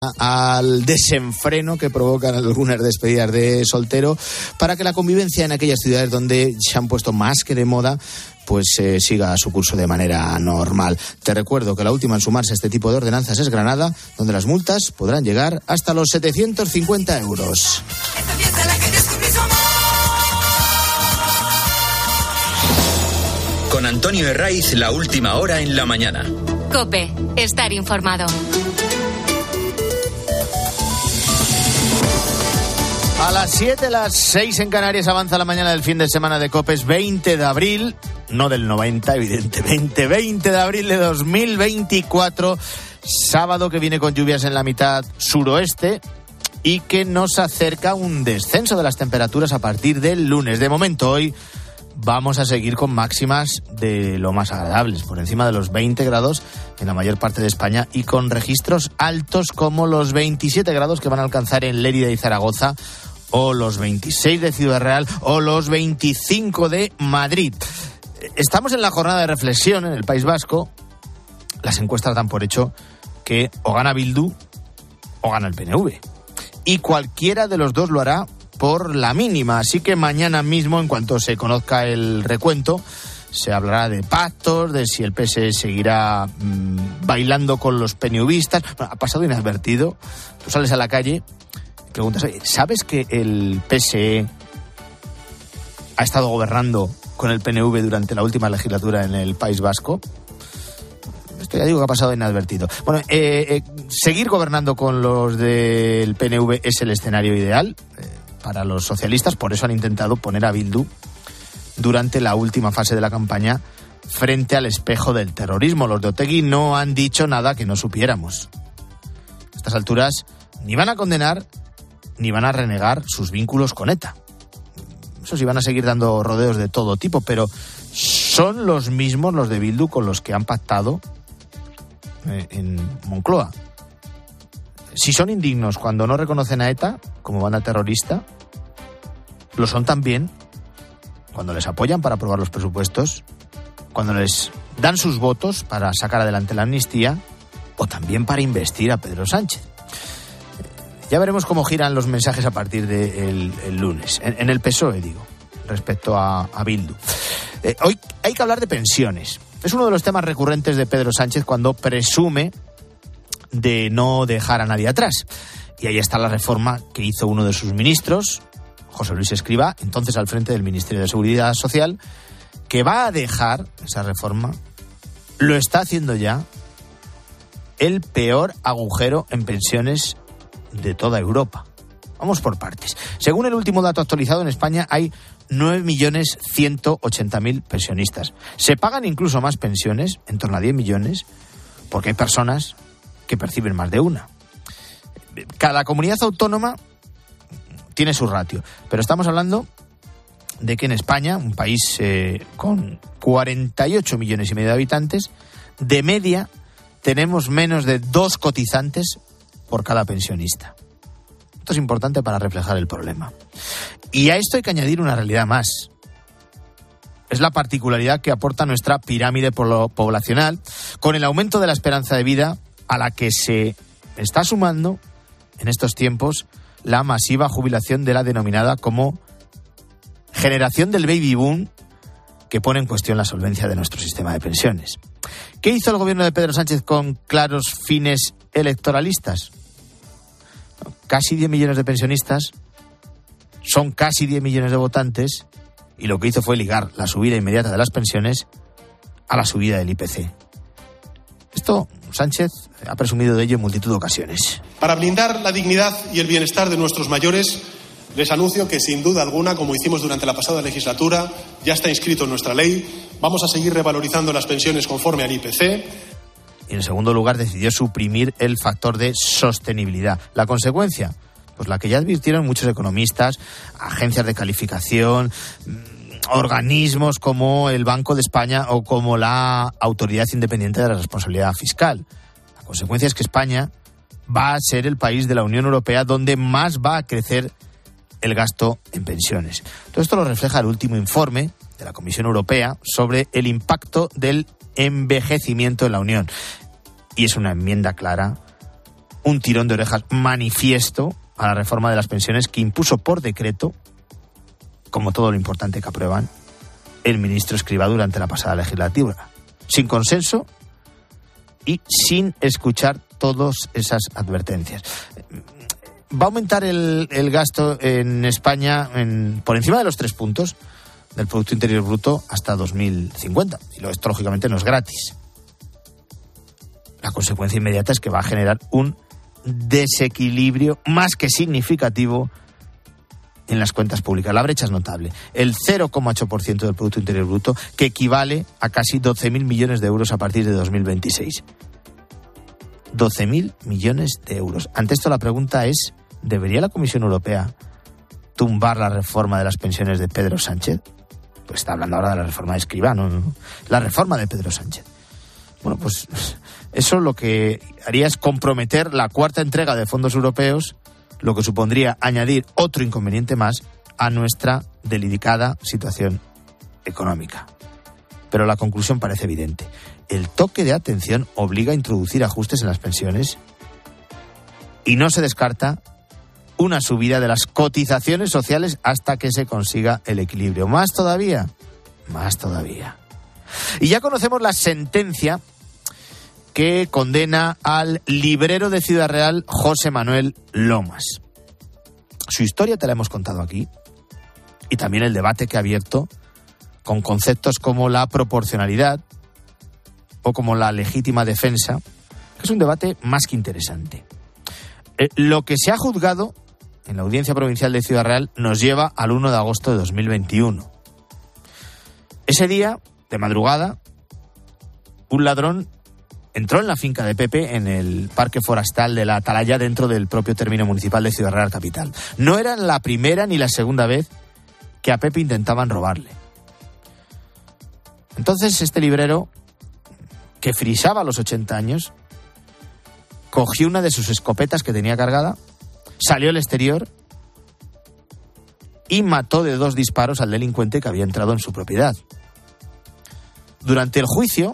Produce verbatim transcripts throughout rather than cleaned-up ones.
al desenfreno que provocan algunas despedidas de soltero, para que la convivencia en aquellas ciudades donde se han puesto más que de moda pues eh, siga su curso de manera normal. Te recuerdo que la última en sumarse a este tipo de ordenanzas es Granada, donde las multas podrán llegar hasta los setecientos cincuenta euros. Con Antonio Herraiz, la última hora en la mañana. COPE, estar informado. A las siete, las seis en Canarias, avanza la mañana del fin de semana de COPE. Es veinte de abril, no del noventa, evidentemente, veinte de abril de dos mil veinticuatro, sábado que viene con lluvias en la mitad suroeste y que nos acerca un descenso de las temperaturas a partir del lunes. De momento, hoy vamos a seguir con máximas de lo más agradables, por encima de los veinte grados en la mayor parte de España y con registros altos como los veintisiete grados que van a alcanzar en Lérida y Zaragoza, o los veintiséis de Ciudad Real, o los veinticinco de Madrid. Estamos en la jornada de reflexión en el País Vasco. Las encuestas dan por hecho que o gana Bildu o gana el P N V. Y cualquiera de los dos lo hará por la mínima. Así que mañana mismo, en cuanto se conozca el recuento, se hablará de pactos, de si el P S E seguirá mmm, bailando con los PNVistas. Bueno, ha pasado inadvertido. Tú sales a la calle y preguntas, ¿sabes que el P S E ha estado gobernando con el P N V durante la última legislatura en el País Vasco? Esto ya digo que ha pasado inadvertido. Bueno, eh, eh, seguir gobernando con los del P N V es el escenario ideal eh, para los socialistas. Por eso han intentado poner a Bildu durante la última fase de la campaña frente al espejo del terrorismo. Los de Otegi no han dicho nada que no supiéramos. A estas alturas ni van a condenar ni van a renegar sus vínculos con ETA. Eso sí, van a seguir dando rodeos de todo tipo, pero son los mismos, los de Bildu, con los que han pactado eh, en Moncloa. Si son indignos cuando no reconocen a ETA como banda terrorista, lo son también cuando les apoyan para aprobar los presupuestos, cuando les dan sus votos para sacar adelante la amnistía o también para investir a Pedro Sánchez. Ya veremos cómo giran los mensajes a partir del el lunes, en, en el P S O E, digo, respecto a, a Bildu. Eh, hoy hay que hablar de pensiones. Es uno de los temas recurrentes de Pedro Sánchez cuando presume de no dejar a nadie atrás. Y ahí está la reforma que hizo uno de sus ministros, José Luis Escrivá, entonces al frente del Ministerio de Seguridad Social, que va a dejar esa reforma, lo está haciendo ya, el peor agujero en pensiones de toda Europa. Vamos por partes. Según el último dato actualizado, en España hay nueve millones ciento ochenta mil pensionistas. Se pagan incluso más pensiones, en torno a diez millones, porque hay personas que perciben más de una. Cada comunidad autónoma tiene su ratio, pero estamos hablando de que en España, un país eh, con cuarenta y ocho millones y medio de habitantes, de media tenemos menos de dos cotizantes por cada pensionista. Esto es importante para reflejar el problema. Y a esto hay que añadir una realidad más. Es la particularidad que aporta nuestra pirámide poblacional, con el aumento de la esperanza de vida a la que se está sumando en estos tiempos la masiva jubilación de la denominada como generación del baby boom, que pone en cuestión la solvencia de nuestro sistema de pensiones. ¿Qué hizo el gobierno de Pedro Sánchez con claros fines electoralistas? Casi diez millones de pensionistas, son casi diez millones de votantes, y lo que hizo fue ligar la subida inmediata de las pensiones a la subida del I P C. Esto Sánchez ha presumido de ello en multitud de ocasiones. Para blindar la dignidad y el bienestar de nuestros mayores, les anuncio que sin duda alguna, como hicimos durante la pasada legislatura, ya está inscrito en nuestra ley, vamos a seguir revalorizando las pensiones conforme al I P C. Y en segundo lugar decidió suprimir el factor de sostenibilidad. ¿La consecuencia? Pues la que ya advirtieron muchos economistas, agencias de calificación, organismos como el Banco de España o como la Autoridad Independiente de la Responsabilidad Fiscal. La consecuencia es que España va a ser el país de la Unión Europea donde más va a crecer el gasto en pensiones. Todo esto lo refleja el último informe de la Comisión Europea sobre el impacto del envejecimiento en la Unión. Y es una enmienda clara un tirón de orejas manifiesto a la reforma de las pensiones que impuso por decreto, como todo lo importante que aprueban, el ministro Escrivá durante la pasada legislatura, sin consenso y sin escuchar todas esas advertencias. Va a aumentar el, el gasto en España en, por encima de los tres puntos del Producto Interior Bruto hasta dos mil cincuenta. Y esto, lógicamente, no es gratis. La consecuencia inmediata es que va a generar un desequilibrio más que significativo en las cuentas públicas. La brecha es notable. El cero coma ocho por ciento del Producto Interior Bruto, que equivale a casi doce mil millones de euros a partir de dos mil veintiséis. doce mil millones de euros. Ante esto la pregunta es, ¿debería la Comisión Europea tumbar la reforma de las pensiones de Pedro Sánchez? Pues está hablando ahora de la reforma de Escrivá, no, no, no. La reforma de Pedro Sánchez. Bueno, pues eso lo que haría es comprometer la cuarta entrega de fondos europeos, lo que supondría añadir otro inconveniente más a nuestra delicada situación económica. Pero la conclusión parece evidente. El toque de atención obliga a introducir ajustes en las pensiones y no se descarta una subida de las cotizaciones sociales hasta que se consiga el equilibrio. Más todavía, más todavía. Y ya conocemos la sentencia que condena al librero de Ciudad Real, José Manuel Lomas. Su historia te la hemos contado aquí y también el debate que ha abierto con conceptos como la proporcionalidad o como la legítima defensa, que es un debate más que interesante. Eh, lo que se ha juzgado en la Audiencia Provincial de Ciudad Real nos lleva al uno de agosto de dos mil veintiuno. Ese día, de madrugada, un ladrón entró en la finca de Pepe en el Parque Forestal de la Atalaya, dentro del propio término municipal de Ciudad Real capital. No era la primera ni la segunda vez que a Pepe intentaban robarle. Entonces este librero, que frisaba a los ochenta años, cogió una de sus escopetas que tenía cargada, salió al exterior y mató de dos disparos al delincuente que había entrado en su propiedad. Durante el juicio,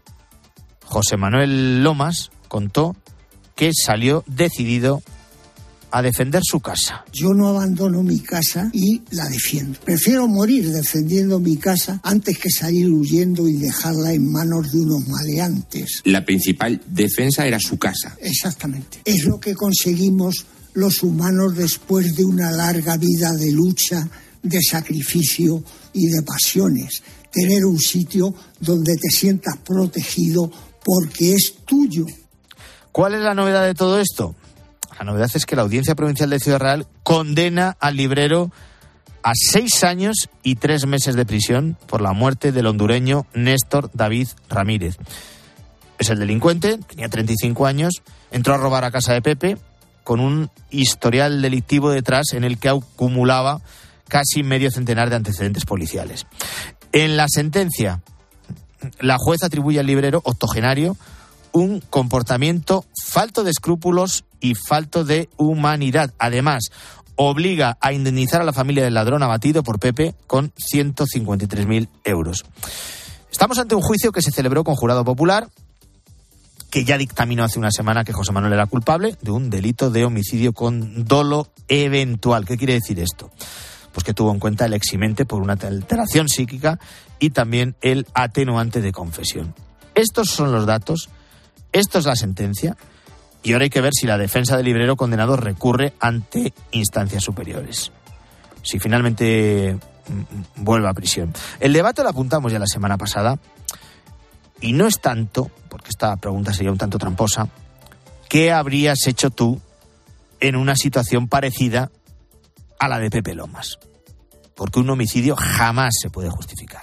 José Manuel Lomas contó que salió decidido a defender su casa. Yo no abandono mi casa y la defiendo. Prefiero morir defendiendo mi casa antes que salir huyendo y dejarla en manos de unos maleantes. La principal defensa era su casa. Exactamente. Es lo que conseguimos los humanos después de una larga vida de lucha, de sacrificio y de pasiones. Tener un sitio donde te sientas protegido porque es tuyo. ¿Cuál es la novedad de todo esto? La novedad es que la Audiencia Provincial de Ciudad Real condena al librero a seis años y tres meses de prisión por la muerte del hondureño Néstor David Ramírez. Es el delincuente, tenía treinta y cinco años, entró a robar a casa de Pepe con un historial delictivo detrás en el que acumulaba casi medio centenar de antecedentes policiales. En la sentencia, la jueza atribuye al librero octogenario un comportamiento falto de escrúpulos y falto de humanidad. Además, obliga a indemnizar a la familia del ladrón abatido por Pepe con ciento cincuenta y tres mil euros. Estamos ante un juicio que se celebró con jurado popular, que ya dictaminó hace una semana que José Manuel era culpable de un delito de homicidio con dolo eventual. ¿Qué quiere decir esto? Pues que tuvo en cuenta el eximente por una alteración psíquica y también el atenuante de confesión. Estos son los datos, esto es la sentencia, y ahora hay que ver si la defensa del librero condenado recurre ante instancias superiores. Si finalmente vuelve a prisión. El debate lo apuntamos ya la semana pasada, y no es tanto, porque esta pregunta sería un tanto tramposa, ¿qué habrías hecho tú en una situación parecida a la de Pepe Lomas? Porque un homicidio jamás se puede justificar.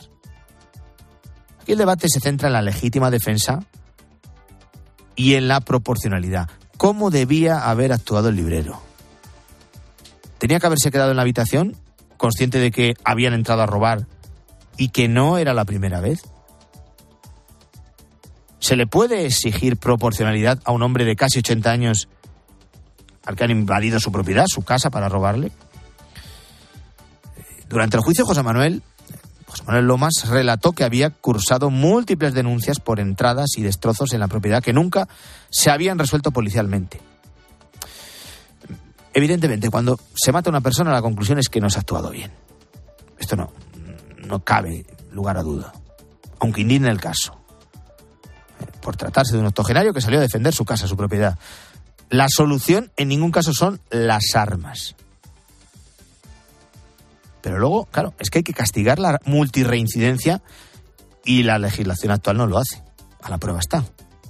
Aquí el debate se centra en la legítima defensa y en la proporcionalidad. ¿Cómo debía haber actuado el librero? ¿Tenía que haberse quedado en la habitación, consciente de que habían entrado a robar y que no era la primera vez? ¿Se le puede exigir proporcionalidad a un hombre de casi ochenta años al que han invadido su propiedad, su casa, para robarle? Durante el juicio, José Manuel, José Manuel Lomas relató que había cursado múltiples denuncias por entradas y destrozos en la propiedad que nunca se habían resuelto policialmente. Evidentemente, cuando se mata a una persona, la conclusión es que no se ha actuado bien. Esto no, no cabe lugar a duda, aunque indigne el caso. Por tratarse de un octogenario que salió a defender su casa, su propiedad. La solución en ningún caso son las armas. Pero luego, claro, es que hay que castigar la multirreincidencia y la legislación actual no lo hace. A la prueba está.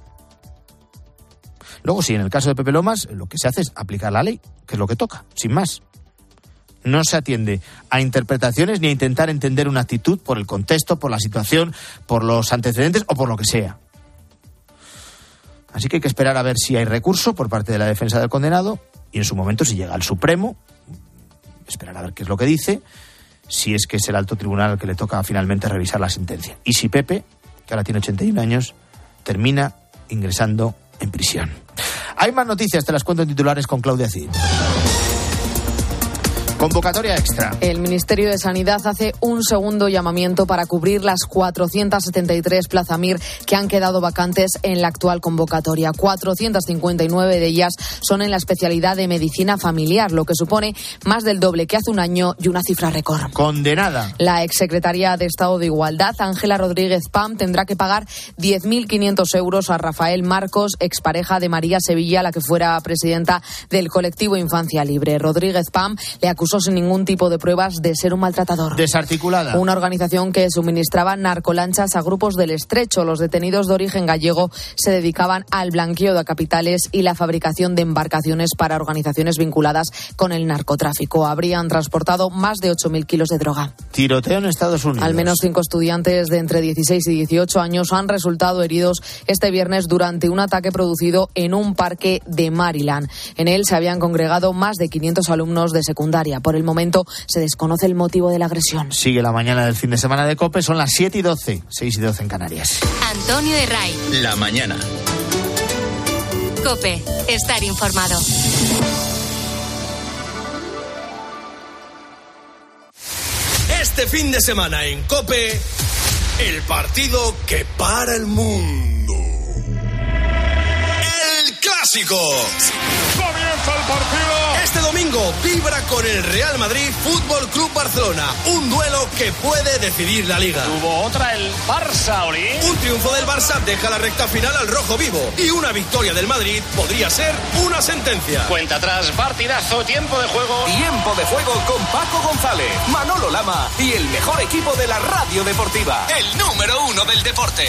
Luego, sí, en el caso de Pepe Lomas, lo que se hace es aplicar la ley, que es lo que toca, sin más. No se atiende a interpretaciones ni a intentar entender una actitud por el contexto, por la situación, por los antecedentes o por lo que sea. Así que hay que esperar a ver si hay recurso por parte de la defensa del condenado y en su momento si llega al Supremo, esperar a ver qué es lo que dice, si es que es el alto tribunal al que le toca finalmente revisar la sentencia. Y si Pepe, que ahora tiene ochenta y un años, termina ingresando en prisión. Hay más noticias, te las cuento en titulares con Claudia Cid. Convocatoria extra. El Ministerio de Sanidad hace un segundo llamamiento para cubrir las cuatrocientas setenta y tres plazas M I R que han quedado vacantes en la actual convocatoria. cuatrocientas cincuenta y nueve de ellas son en la especialidad de medicina familiar, lo que supone más del doble que hace un año y una cifra récord. Condenada. La exsecretaria de Estado de Igualdad, Ángela Rodríguez Pam, tendrá que pagar diez mil quinientos euros a Rafael Marcos, expareja de María Sevilla, la que fuera presidenta del colectivo Infancia Libre. Rodríguez Pam le acusó sin ningún tipo de pruebas de ser un maltratador. Desarticulada. Una organización que suministraba narcolanchas a grupos del Estrecho. Los detenidos de origen gallego se dedicaban al blanqueo de capitales y la fabricación de embarcaciones para organizaciones vinculadas con el narcotráfico. Habrían transportado más de ocho mil kilos de droga. Tiroteo en Estados Unidos. Al menos cinco estudiantes de entre dieciséis y dieciocho años han resultado heridos este viernes durante un ataque producido en un parque de Maryland. En él se habían congregado más de quinientos alumnos de secundaria. Por el momento se desconoce el motivo de la agresión. Sigue la mañana del fin de semana de COPE, son las siete y doce, seis y doce en Canarias. Antonio Herray. La mañana. COPE, estar informado. Este fin de semana en COPE, el partido que para el mundo. El Clásico. Comienza el partido. Este domingo vibra con el Real Madrid Fútbol Club Barcelona. Un duelo que puede decidir la Liga. Tuvo otra el Barça, Oli. Un triunfo del Barça deja la recta final al rojo vivo. Y una victoria del Madrid podría ser una sentencia. Cuenta atrás, partidazo, tiempo de juego. Tiempo de juego con Paco González, Manolo Lama y el mejor equipo de la radio deportiva. El número uno del deporte.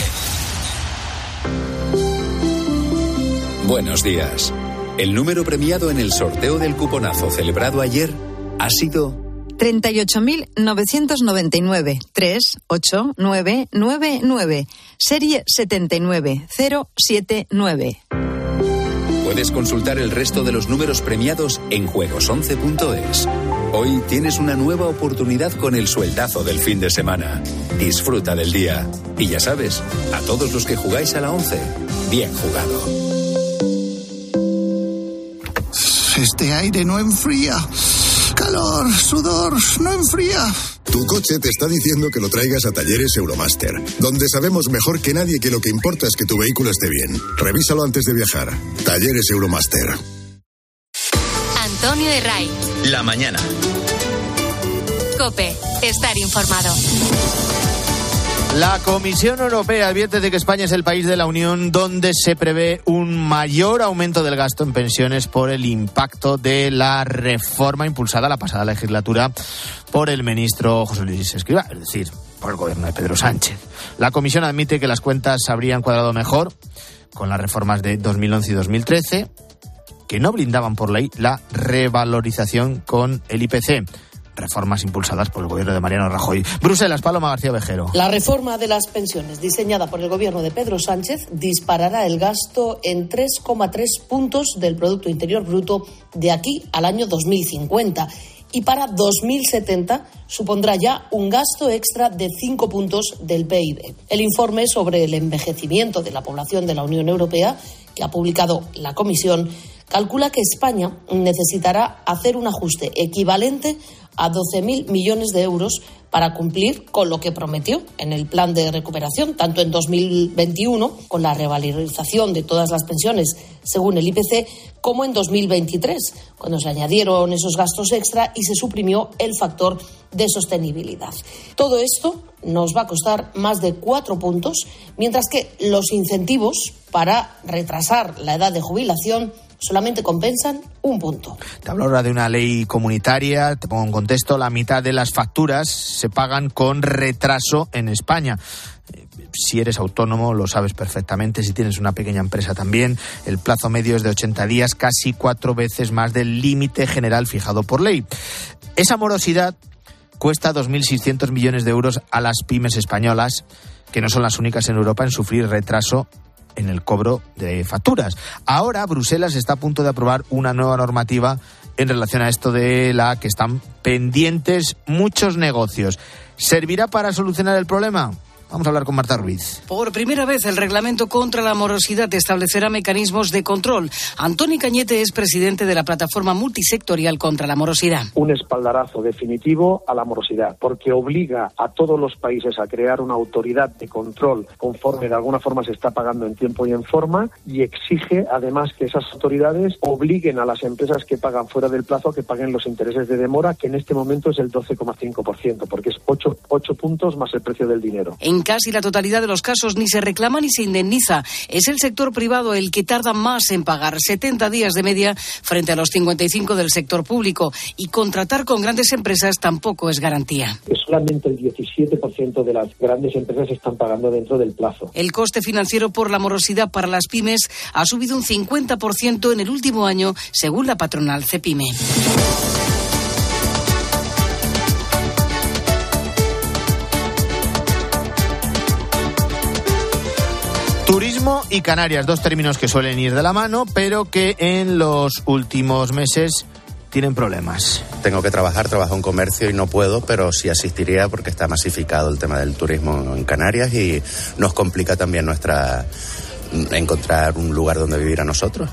Buenos días. El número premiado en el sorteo del cuponazo celebrado ayer ha sido treinta y ocho mil novecientos noventa y nueve, tres ocho nueve nueve nueve, serie setenta y nueve cero siete nueve. Puedes consultar el resto de los números premiados en juegos once punto es. Hoy tienes una nueva oportunidad con el sueldazo del fin de semana. Disfruta del día. Y ya sabes, a todos los que jugáis a la once, bien jugado. Este aire no enfría. Calor, sudor, no enfría. Tu coche te está diciendo que lo traigas a Talleres Euromaster, donde sabemos mejor que nadie que lo que importa es que tu vehículo esté bien. Revísalo antes de viajar. Talleres Euromaster. Antonio Herray. La mañana. COPE, estar informado. La Comisión Europea advierte de que España es el país de la Unión donde se prevé un mayor aumento del gasto en pensiones por el impacto de la reforma impulsada la pasada legislatura por el ministro José Luis Escrivá, es decir, por el gobierno de Pedro Sánchez. La Comisión admite que las cuentas habrían cuadrado mejor con las reformas de dos mil once y dos mil trece, que no blindaban por ley la revalorización con el I P C. Reformas impulsadas por el gobierno de Mariano Rajoy. Bruselas, Paloma García Vejero. La reforma de las pensiones diseñada por el gobierno de Pedro Sánchez disparará el gasto en tres coma tres puntos del Producto Interior Bruto de aquí al año dos mil cincuenta. Y para dos mil setenta supondrá ya un gasto extra de cinco puntos del P I B. El informe sobre el envejecimiento de la población de la Unión Europea, que ha publicado la Comisión, calcula que España necesitará hacer un ajuste equivalente a doce mil millones de euros para cumplir con lo que prometió en el plan de recuperación, tanto en dos mil veintiuno, con la revalorización de todas las pensiones según el I P C, como en dos mil veintitrés, cuando se añadieron esos gastos extra y se suprimió el factor de sostenibilidad. Todo esto nos va a costar más de cuatro puntos, mientras que los incentivos para retrasar la edad de jubilación solamente compensan un punto. Te hablo ahora de una ley comunitaria, te pongo en contexto, la mitad de las facturas se pagan con retraso en España. Si eres autónomo lo sabes perfectamente, si tienes una pequeña empresa también, el plazo medio es de ochenta días, casi cuatro veces más del límite general fijado por ley. Esa morosidad cuesta dos mil seiscientos millones de euros a las pymes españolas, que no son las únicas en Europa en sufrir retraso en el cobro de facturas. Ahora Bruselas está a punto de aprobar una nueva normativa en relación a esto de la que están pendientes muchos negocios. ¿Servirá para solucionar el problema? Vamos a hablar con Marta Ruiz. Por primera vez, el reglamento contra la morosidad establecerá mecanismos de control. Antoni Cañete es presidente de la plataforma multisectorial contra la morosidad. Un espaldarazo definitivo a la morosidad, porque obliga a todos los países a crear una autoridad de control conforme de alguna forma se está pagando en tiempo y en forma, y exige además que esas autoridades obliguen a las empresas que pagan fuera del plazo a que paguen los intereses de demora, que en este momento es el doce coma cinco por ciento, porque es ocho puntos más el precio del dinero. En casi la totalidad de los casos ni se reclama ni se indemniza. Es el sector privado el que tarda más en pagar, setenta días de media frente a los cincuenta y cinco del sector público. Y contratar con grandes empresas tampoco es garantía. Solamente el diecisiete por ciento de las grandes empresas están pagando dentro del plazo. El coste financiero por la morosidad para las pymes ha subido un cincuenta por ciento en el último año, según la patronal Cepyme. Turismo y Canarias, dos términos que suelen ir de la mano, pero que en los últimos meses tienen problemas. Tengo que trabajar, trabajo en comercio y no puedo, pero sí asistiría porque está masificado el tema del turismo en Canarias y nos complica también nuestra encontrar un lugar donde vivir a nosotros.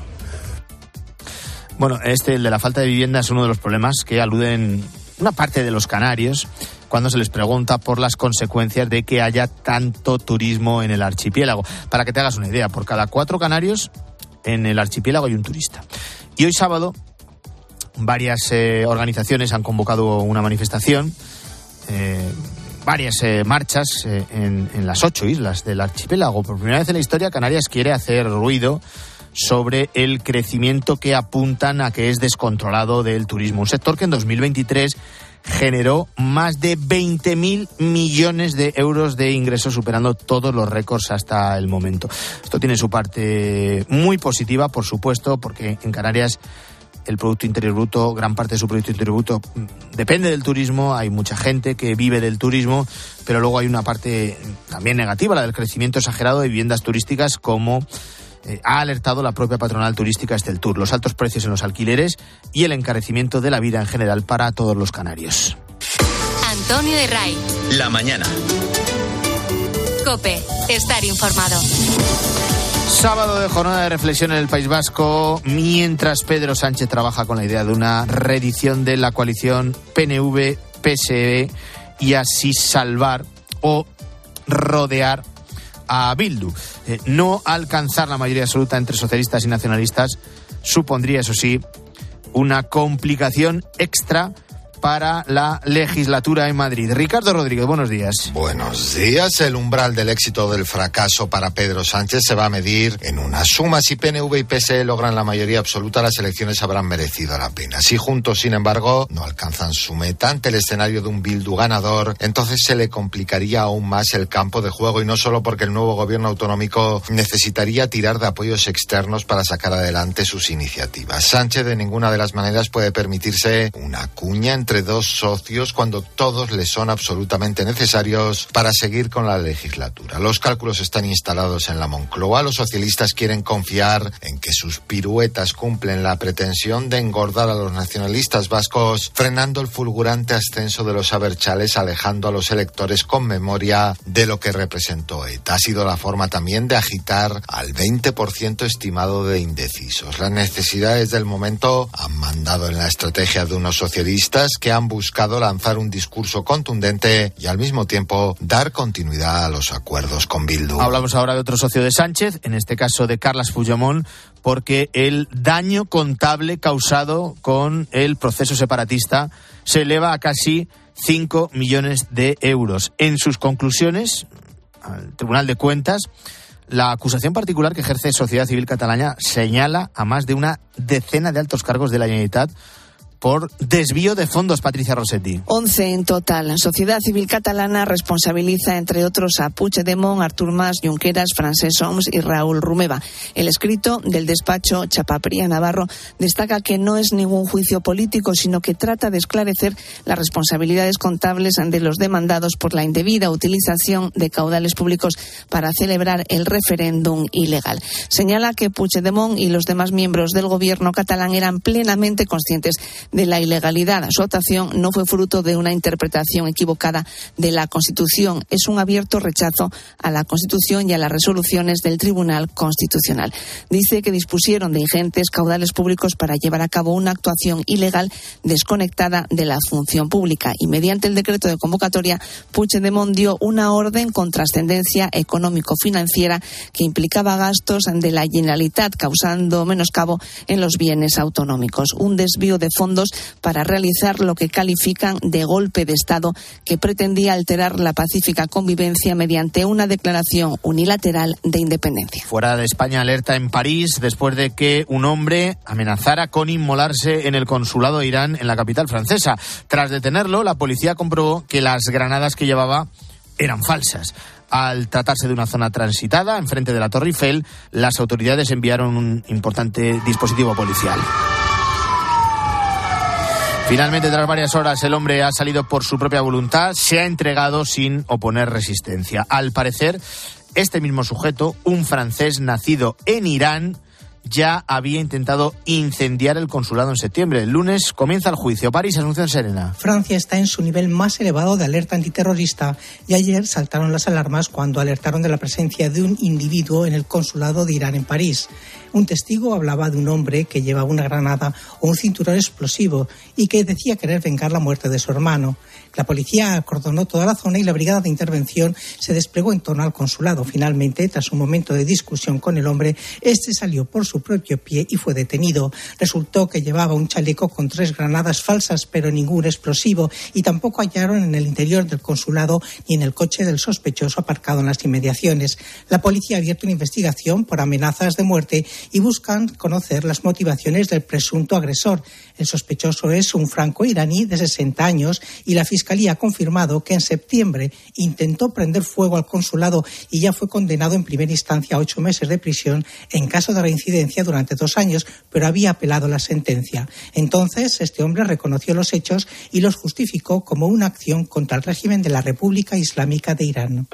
Bueno, este, el de la falta de vivienda, es uno de los problemas que aluden una parte de los canarios cuando se les pregunta por las consecuencias de que haya tanto turismo en el archipiélago. Para que te hagas una idea, por cada cuatro canarios en el archipiélago hay un turista. Y hoy sábado varias eh, organizaciones han convocado una manifestación, eh, varias eh, marchas eh, en, en las ocho islas del archipiélago. Por primera vez en la historia, Canarias quiere hacer ruido sobre el crecimiento que apuntan a que es descontrolado del turismo. Un sector que en dos mil veintitrés generó más de veinte mil millones de euros de ingresos, superando todos los récords hasta el momento. Esto tiene su parte muy positiva, por supuesto, porque en Canarias el Producto Interior Bruto, gran parte de su Producto Interior Bruto depende del turismo, hay mucha gente que vive del turismo, pero luego hay una parte también negativa, la del crecimiento exagerado de viviendas turísticas, como Eh, ha alertado la propia patronal turística Esteltur, los altos precios en los alquileres y el encarecimiento de la vida en general para todos los canarios. Antonio de Ray. La mañana. COPE. Estar informado. Sábado de jornada de reflexión en el País Vasco, mientras Pedro Sánchez trabaja con la idea de una reedición de la coalición P N V P S E y así salvar o rodear a Bildu. Eh, no alcanzar la mayoría absoluta entre socialistas y nacionalistas supondría, eso sí, una complicación extra para la legislatura en Madrid. Ricardo Rodríguez, buenos días. Buenos días. El umbral del éxito o del fracaso para Pedro Sánchez se va a medir en una suma. Si P N V y P S E logran la mayoría absoluta, las elecciones habrán merecido la pena. Si juntos, sin embargo, no alcanzan su meta ante el escenario de un Bildu ganador, entonces se le complicaría aún más el campo de juego, y no solo porque el nuevo gobierno autonómico necesitaría tirar de apoyos externos para sacar adelante sus iniciativas. Sánchez de ninguna de las maneras puede permitirse una cuña entre dos socios cuando todos le son absolutamente necesarios para seguir con la legislatura. Los cálculos están instalados en la Moncloa. Los socialistas quieren confiar en que sus piruetas cumplen la pretensión de engordar a los nacionalistas vascos, frenando el fulgurante ascenso de los abertzales, alejando a los electores con memoria de lo que representó ETA. Ha sido la forma también de agitar al veinte por ciento estimado de indecisos. Las necesidades del momento han mandado en la estrategia de unos socialistas que han buscado lanzar un discurso contundente y al mismo tiempo dar continuidad a los acuerdos con Bildu. Hablamos ahora de otro socio de Sánchez, en este caso de Carles Puigdemont, porque el daño contable causado con el proceso separatista se eleva a casi cinco millones de euros. En sus conclusiones, al Tribunal de Cuentas, la acusación particular que ejerce Sociedad Civil Catalana señala a más de una decena de altos cargos de la Generalitat por desvío de fondos. Patricia Rossetti. once en total. Sociedad Civil Catalana responsabiliza, entre otros, a Puigdemont, Artur Mas, Junqueras, Francesc Homs y Raúl Romeva. El escrito del despacho Chapapría Navarro destaca que no es ningún juicio político, sino que trata de esclarecer las responsabilidades contables de los demandados por la indebida utilización de caudales públicos para celebrar el referéndum ilegal. Señala que Puigdemont y los demás miembros del gobierno catalán eran plenamente conscientes de la ilegalidad. Su actuación no fue fruto de una interpretación equivocada de la Constitución. Es un abierto rechazo a la Constitución y a las resoluciones del Tribunal Constitucional. Dice que dispusieron de ingentes caudales públicos para llevar a cabo una actuación ilegal desconectada de la función pública. Y mediante el decreto de convocatoria, Puigdemont dio una orden con trascendencia económico-financiera que implicaba gastos de la Generalitat, causando menoscabo en los bienes autonómicos. Un desvío de fondos para realizar lo que califican de golpe de Estado que pretendía alterar la pacífica convivencia mediante una declaración unilateral de independencia. Fuera de España, alerta en París después de que un hombre amenazara con inmolarse en el consulado de Irán en la capital francesa. Tras detenerlo, la policía comprobó que las granadas que llevaba eran falsas. Al tratarse de una zona transitada, enfrente de la Torre Eiffel, las autoridades enviaron un importante dispositivo policial. Finalmente, tras varias horas, el hombre ha salido por su propia voluntad, se ha entregado sin oponer resistencia. Al parecer, este mismo sujeto, un francés nacido en Irán, ya había intentado incendiar el consulado en septiembre. El lunes comienza el juicio. París, Asunción Serena. Francia está en su nivel más elevado de alerta antiterrorista y ayer saltaron las alarmas cuando alertaron de la presencia de un individuo en el consulado de Irán en París. Un testigo hablaba de un hombre que llevaba una granada o un cinturón explosivo y que decía querer vengar la muerte de su hermano. La policía acordonó toda la zona y la brigada de intervención se desplegó en torno al consulado. Finalmente, tras un momento de discusión con el hombre, este salió por su propio pie y fue detenido. Resultó que llevaba un chaleco con tres granadas falsas, pero ningún explosivo, y tampoco hallaron en el interior del consulado ni en el coche del sospechoso aparcado en las inmediaciones. La policía ha abierto una investigación por amenazas de muerte y buscan conocer las motivaciones del presunto agresor. El sospechoso es un franco-iraní de sesenta años y la Fiscalía ha confirmado que en septiembre intentó prender fuego al consulado y ya fue condenado en primera instancia a ocho meses de prisión en caso de reincidencia durante dos años, pero había apelado la sentencia. Entonces, este hombre reconoció los hechos y los justificó como una acción contra el régimen de la República Islámica de Irán.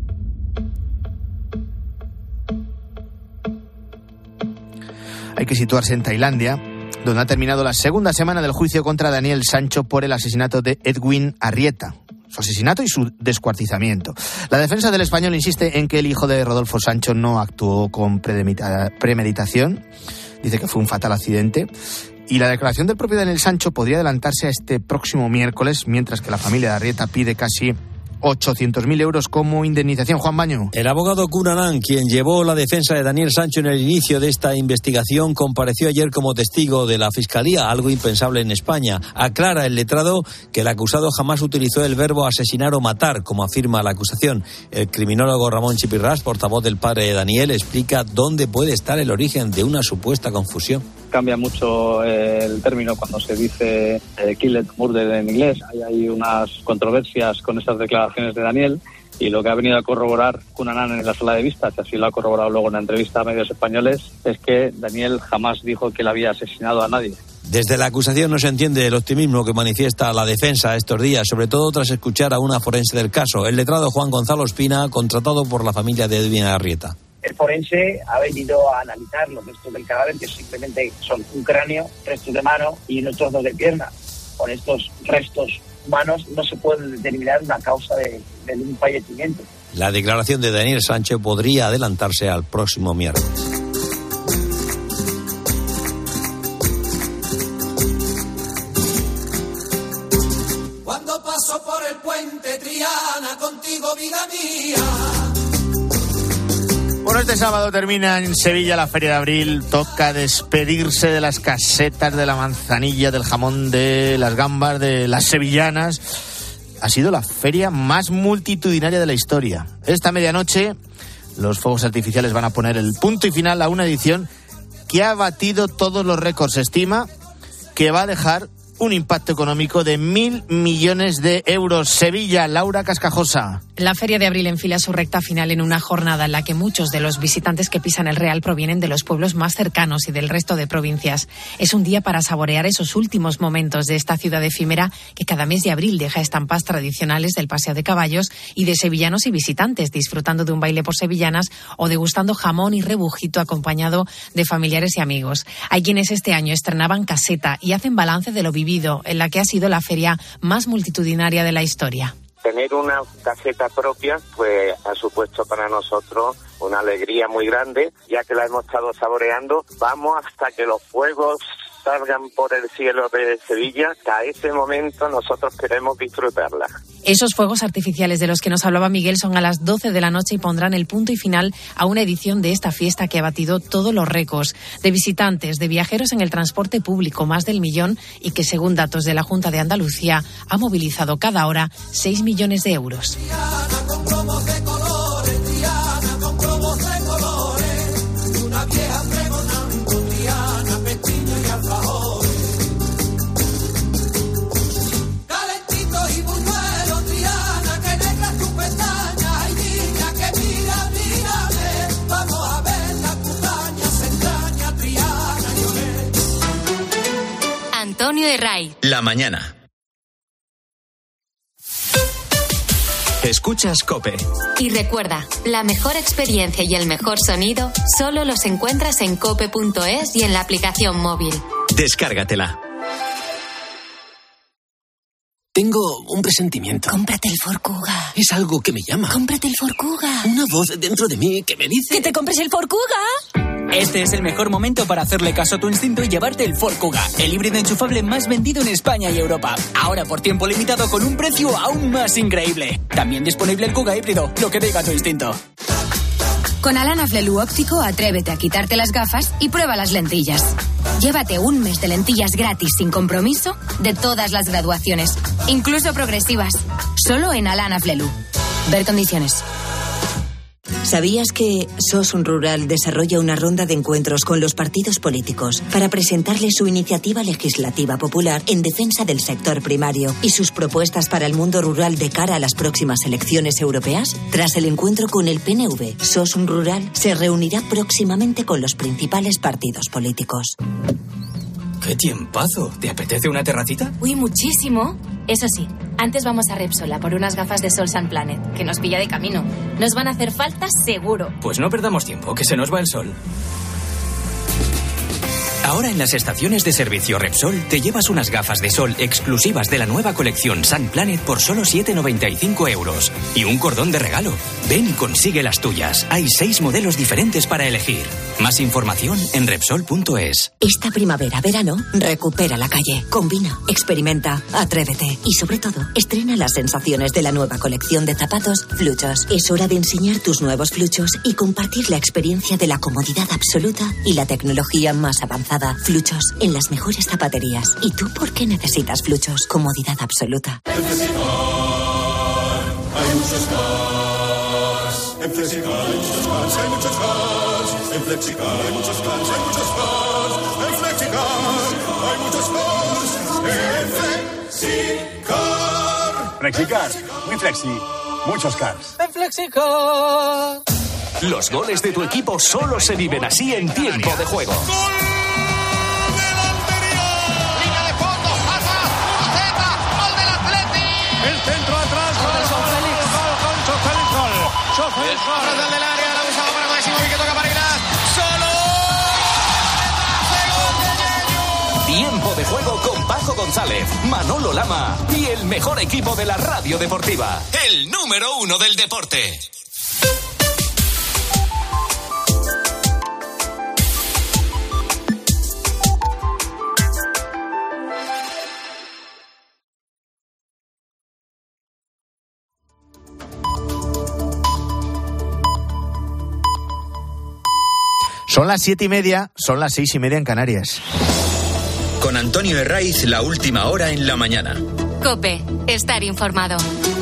Hay que situarse en Tailandia, donde ha terminado la segunda semana del juicio contra Daniel Sancho por el asesinato de Edwin Arrieta. Su asesinato y su descuartizamiento. La defensa del español insiste en que el hijo de Rodolfo Sancho no actuó con premeditación. Dice que fue un fatal accidente. Y la declaración del propio Daniel Sancho podría adelantarse a este próximo miércoles, mientras que la familia de Arrieta pide casi ochocientos mil euros como indemnización. Juan Baño. El abogado Cunanan, quien llevó la defensa de Daniel Sancho en el inicio de esta investigación, compareció ayer como testigo de la Fiscalía, algo impensable en España. Aclara el letrado que el acusado jamás utilizó el verbo asesinar o matar, como afirma la acusación. El criminólogo Ramón Chipirrás, portavoz del padre de Daniel, explica dónde puede estar el origen de una supuesta confusión. Cambia mucho eh, el término cuando se dice eh, killed murder en inglés. Hay, hay unas controversias con estas declaraciones de Daniel y lo que ha venido a corroborar Cunanan en la sala de vista, que así lo ha corroborado luego en la entrevista a medios españoles, es que Daniel jamás dijo que él había asesinado a nadie. Desde la acusación no se entiende el optimismo que manifiesta la defensa estos días, sobre todo tras escuchar a una forense del caso, el letrado Juan Gonzalo Espina, contratado por la familia de Edwin Arrieta. El forense ha venido a analizar los restos del cadáver, que simplemente son un cráneo, restos de mano y unos trozos de pierna. Con estos restos humanos no se puede determinar una causa de, de un fallecimiento. La declaración de Daniel Sánchez podría adelantarse al próximo miércoles. puente, Triana, contigo vida mía. Bueno, este sábado termina en Sevilla la Feria de Abril. Toca despedirse de las casetas, de la manzanilla, del jamón, de las gambas, de las sevillanas. Ha sido la feria más multitudinaria de la historia. Esta medianoche los fuegos artificiales van a poner el punto y final a una edición que ha batido todos los récords. Se estima que va a dejar un impacto económico de mil millones de euros. Sevilla, Laura Cascajosa. La Feria de Abril enfila su recta final en una jornada en la que muchos de los visitantes que pisan el Real provienen de los pueblos más cercanos y del resto de provincias. Es un día para saborear esos últimos momentos de esta ciudad efímera que cada mes de abril deja estampas tradicionales del paseo de caballos y de sevillanos y visitantes disfrutando de un baile por sevillanas o degustando jamón y rebujito acompañado de familiares y amigos. Hay quienes este año estrenaban caseta y hacen balance de lo vivido en la que ha sido la feria más multitudinaria de la historia. Tener una caseta propia pues ha supuesto para nosotros una alegría muy grande, ya que la hemos estado saboreando. Vamos hasta que los fuegos salgan por el cielo de Sevilla. Hasta ese momento nosotros queremos disfrutarla. Esos fuegos artificiales de los que nos hablaba Miguel son a las doce de la noche y pondrán el punto y final a una edición de esta fiesta que ha batido todos los récords de visitantes, de viajeros en el transporte público, más del millón, y que según datos de la Junta de Andalucía ha movilizado cada hora seis millones de euros. Antonio de Ray. La mañana. Escuchas COPE. Y recuerda, la mejor experiencia y el mejor sonido solo los encuentras en cope punto es y en la aplicación móvil. Descárgatela. Tengo un presentimiento. Cómprate el Ford Kuga. Es algo que me llama. Cómprate el Ford Kuga. Una voz dentro de mí que me dice... ¡Que te compres el Ford Kuga! Este es el mejor momento para hacerle caso a tu instinto y llevarte el Ford Kuga, el híbrido enchufable más vendido en España y Europa. Ahora por tiempo limitado con un precio aún más increíble. También disponible el Kuga híbrido, lo que diga tu instinto. Con Alana Flelu óptico, atrévete a quitarte las gafas y prueba las lentillas. Llévate un mes de lentillas gratis sin compromiso de todas las graduaciones, incluso progresivas. Solo en Alana Flelu. Ver condiciones. ¿Sabías que Sosun Rural desarrolla una ronda de encuentros con los partidos políticos para presentarles su iniciativa legislativa popular en defensa del sector primario y sus propuestas para el mundo rural de cara a las próximas elecciones europeas? Tras el encuentro con el P N V, Sosun Rural se reunirá próximamente con los principales partidos políticos. ¡Qué tiempazo! ¿Te apetece una terracita? Uy, muchísimo. Eso sí, antes vamos a Repsol a por unas gafas de Sol Sun Planet, que nos pilla de camino. Nos van a hacer falta seguro. Pues no perdamos tiempo, que se nos va el sol. Ahora en las estaciones de servicio Repsol te llevas unas gafas de sol exclusivas de la nueva colección Sun Planet por solo siete noventa y cinco euros. Y un cordón de regalo. Ven y consigue las tuyas. Hay seis modelos diferentes para elegir. Más información en Repsol punto es. Esta primavera-verano, recupera la calle. Combina, experimenta, atrévete. Y sobre todo, estrena las sensaciones de la nueva colección de zapatos Fluchos. Es hora de enseñar tus nuevos Fluchos y compartir la experiencia de la comodidad absoluta y la tecnología más avanzada. Fluchos, en las mejores zapaterías. ¿Y tú por qué necesitas Fluchos? Comodidad absoluta. En Flexicar hay muchos cars. En Flexicar hay muchos cars, hay muchos cars. En Flexicar hay muchos cars, hay muchos cars. En Flexicar hay muchos cars. En Flexicar. Flexicar, muy flexi, muchos cars. En Flexicar. Los goles de tu equipo solo se viven así en tiempo de juego. El centro atrás con el Son Félix. Gol con Son Félix. Gol. Son Félix. Gol del área. La usaba para Máximo y que toca para Iglesias. Solo. Tiempo de juego con Paco González, Manolo Lama y el mejor equipo de la radio deportiva. El número uno del deporte. Son las siete y media, son las seis y media en Canarias. Con Antonio Herraiz, la última hora en la mañana. COPE, estar informado.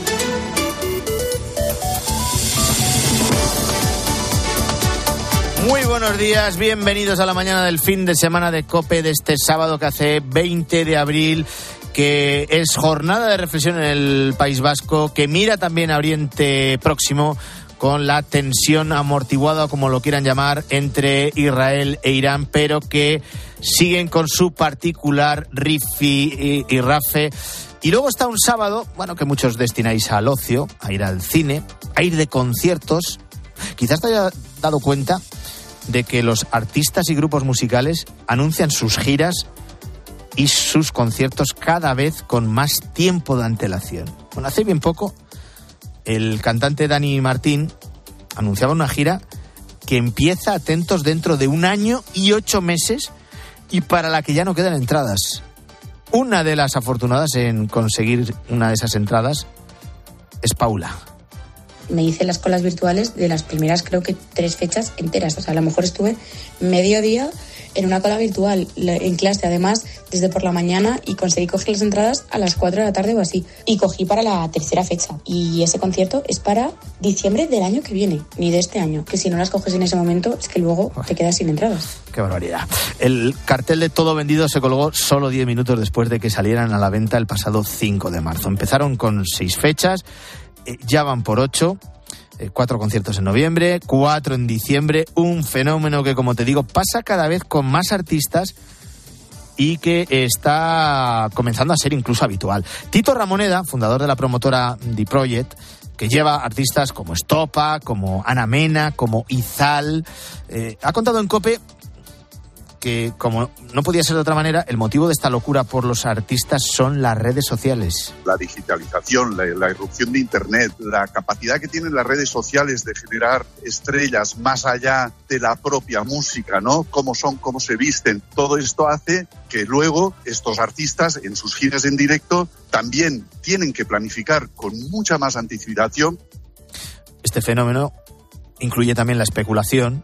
Muy buenos días, bienvenidos a la mañana del fin de semana de COPE de este sábado que hace veinte de abril, que es jornada de reflexión en el País Vasco, que mira también a Oriente Próximo con la tensión amortiguada, como lo quieran llamar, entre Israel e Irán, pero que siguen con su particular rifi y, y rafe. Y luego está un sábado, bueno, que muchos destináis al ocio, a ir al cine, a ir de conciertos. Quizás te hayas dado cuenta de que los artistas y grupos musicales anuncian sus giras y sus conciertos cada vez con más tiempo de antelación. Bueno, hace bien poco, el cantante Dani Martín anunciaba una gira que empieza, atentos, dentro de un año y ocho meses y para la que ya no quedan entradas. Una de las afortunadas en conseguir una de esas entradas es Paula. Me hice las colas virtuales de las primeras, creo que tres fechas enteras. O sea, a lo mejor estuve medio día en una cola virtual, en clase además, desde por la mañana, y conseguí coger las entradas a las cuatro de la tarde o así. Y cogí para la tercera fecha. Y ese concierto es para diciembre del año que viene, ni de este año. Que si no las coges en ese momento, es que luego te quedas sin entradas. ¡Qué barbaridad! El cartel de todo vendido se colgó solo diez minutos después de que salieran a la venta el pasado cinco de marzo. Empezaron con seis fechas, ya van por ocho. Cuatro conciertos en noviembre, cuatro en diciembre, un fenómeno que, como te digo, pasa cada vez con más artistas y que está comenzando a ser incluso habitual. Tito Ramoneda, fundador de la promotora The Project, que lleva artistas como Estopa, como Ana Mena, como Izal, eh, ha contado en COPE que, como no podía ser de otra manera, el motivo de esta locura por los artistas son las redes sociales. La digitalización, la, la irrupción de Internet, la capacidad que tienen las redes sociales de generar estrellas más allá de la propia música, ¿no? Cómo son, cómo se visten. Todo esto hace que luego estos artistas en sus giras en directo también tienen que planificar con mucha más anticipación. Este fenómeno incluye también la especulación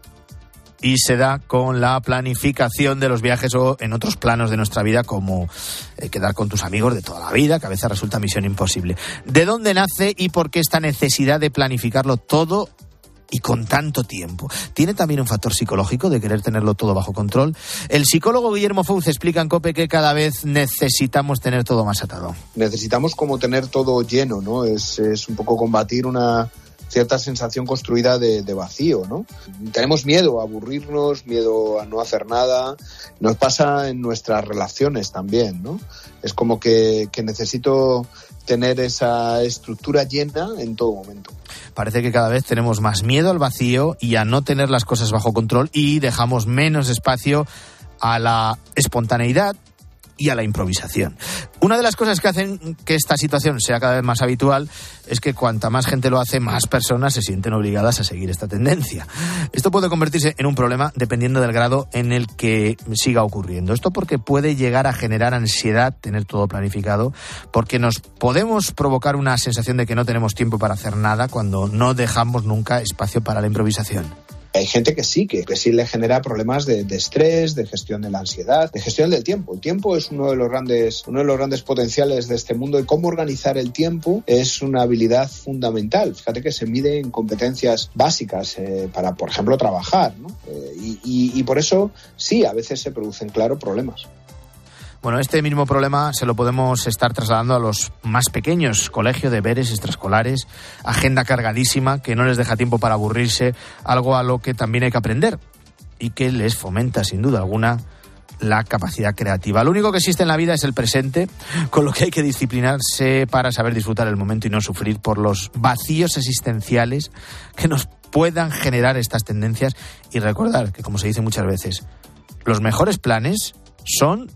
y se da con la planificación de los viajes o en otros planos de nuestra vida, como eh, quedar con tus amigos de toda la vida, que a veces resulta misión imposible. ¿De dónde nace y por qué esta necesidad de planificarlo todo y con tanto tiempo? ¿Tiene también un factor psicológico de querer tenerlo todo bajo control? El psicólogo Guillermo Fouz explica en COPE que cada vez necesitamos tener todo más atado. Necesitamos como tener todo lleno, ¿no? Es, es un poco combatir una cierta sensación construida de, de vacío, ¿no? Tenemos miedo a aburrirnos, miedo a no hacer nada. Nos pasa en nuestras relaciones también, ¿no? Es como que, que necesito tener esa estructura llena en todo momento. Parece que cada vez tenemos más miedo al vacío y a no tener las cosas bajo control, y dejamos menos espacio a la espontaneidad y a la improvisación. Una de las cosas que hacen que esta situación sea cada vez más habitual es que cuanta más gente lo hace, más personas se sienten obligadas a seguir esta tendencia. Esto puede convertirse en un problema dependiendo del grado en el que siga ocurriendo. Esto porque puede llegar a generar ansiedad tener todo planificado, porque nos podemos provocar una sensación de que no tenemos tiempo para hacer nada cuando no dejamos nunca espacio para la improvisación. Hay gente que sí, que, que sí le genera problemas de, de estrés, de gestión de la ansiedad, de gestión del tiempo. El tiempo es uno de los grandes, uno de los grandes potenciales de este mundo, y cómo organizar el tiempo es una habilidad fundamental. Fíjate que se mide en competencias básicas eh, para, por ejemplo, trabajar, ¿no? Eh, y, y, y por eso sí, a veces se producen, claro, problemas. Bueno, este mismo problema se lo podemos estar trasladando a los más pequeños. Colegio, deberes extraescolares, agenda cargadísima que no les deja tiempo para aburrirse, algo a lo que también hay que aprender y que les fomenta, sin duda alguna, la capacidad creativa. Lo único que existe en la vida es el presente, con lo que hay que disciplinarse para saber disfrutar el momento y no sufrir por los vacíos existenciales que nos puedan generar estas tendencias, y recordar que, como se dice muchas veces, los mejores planes son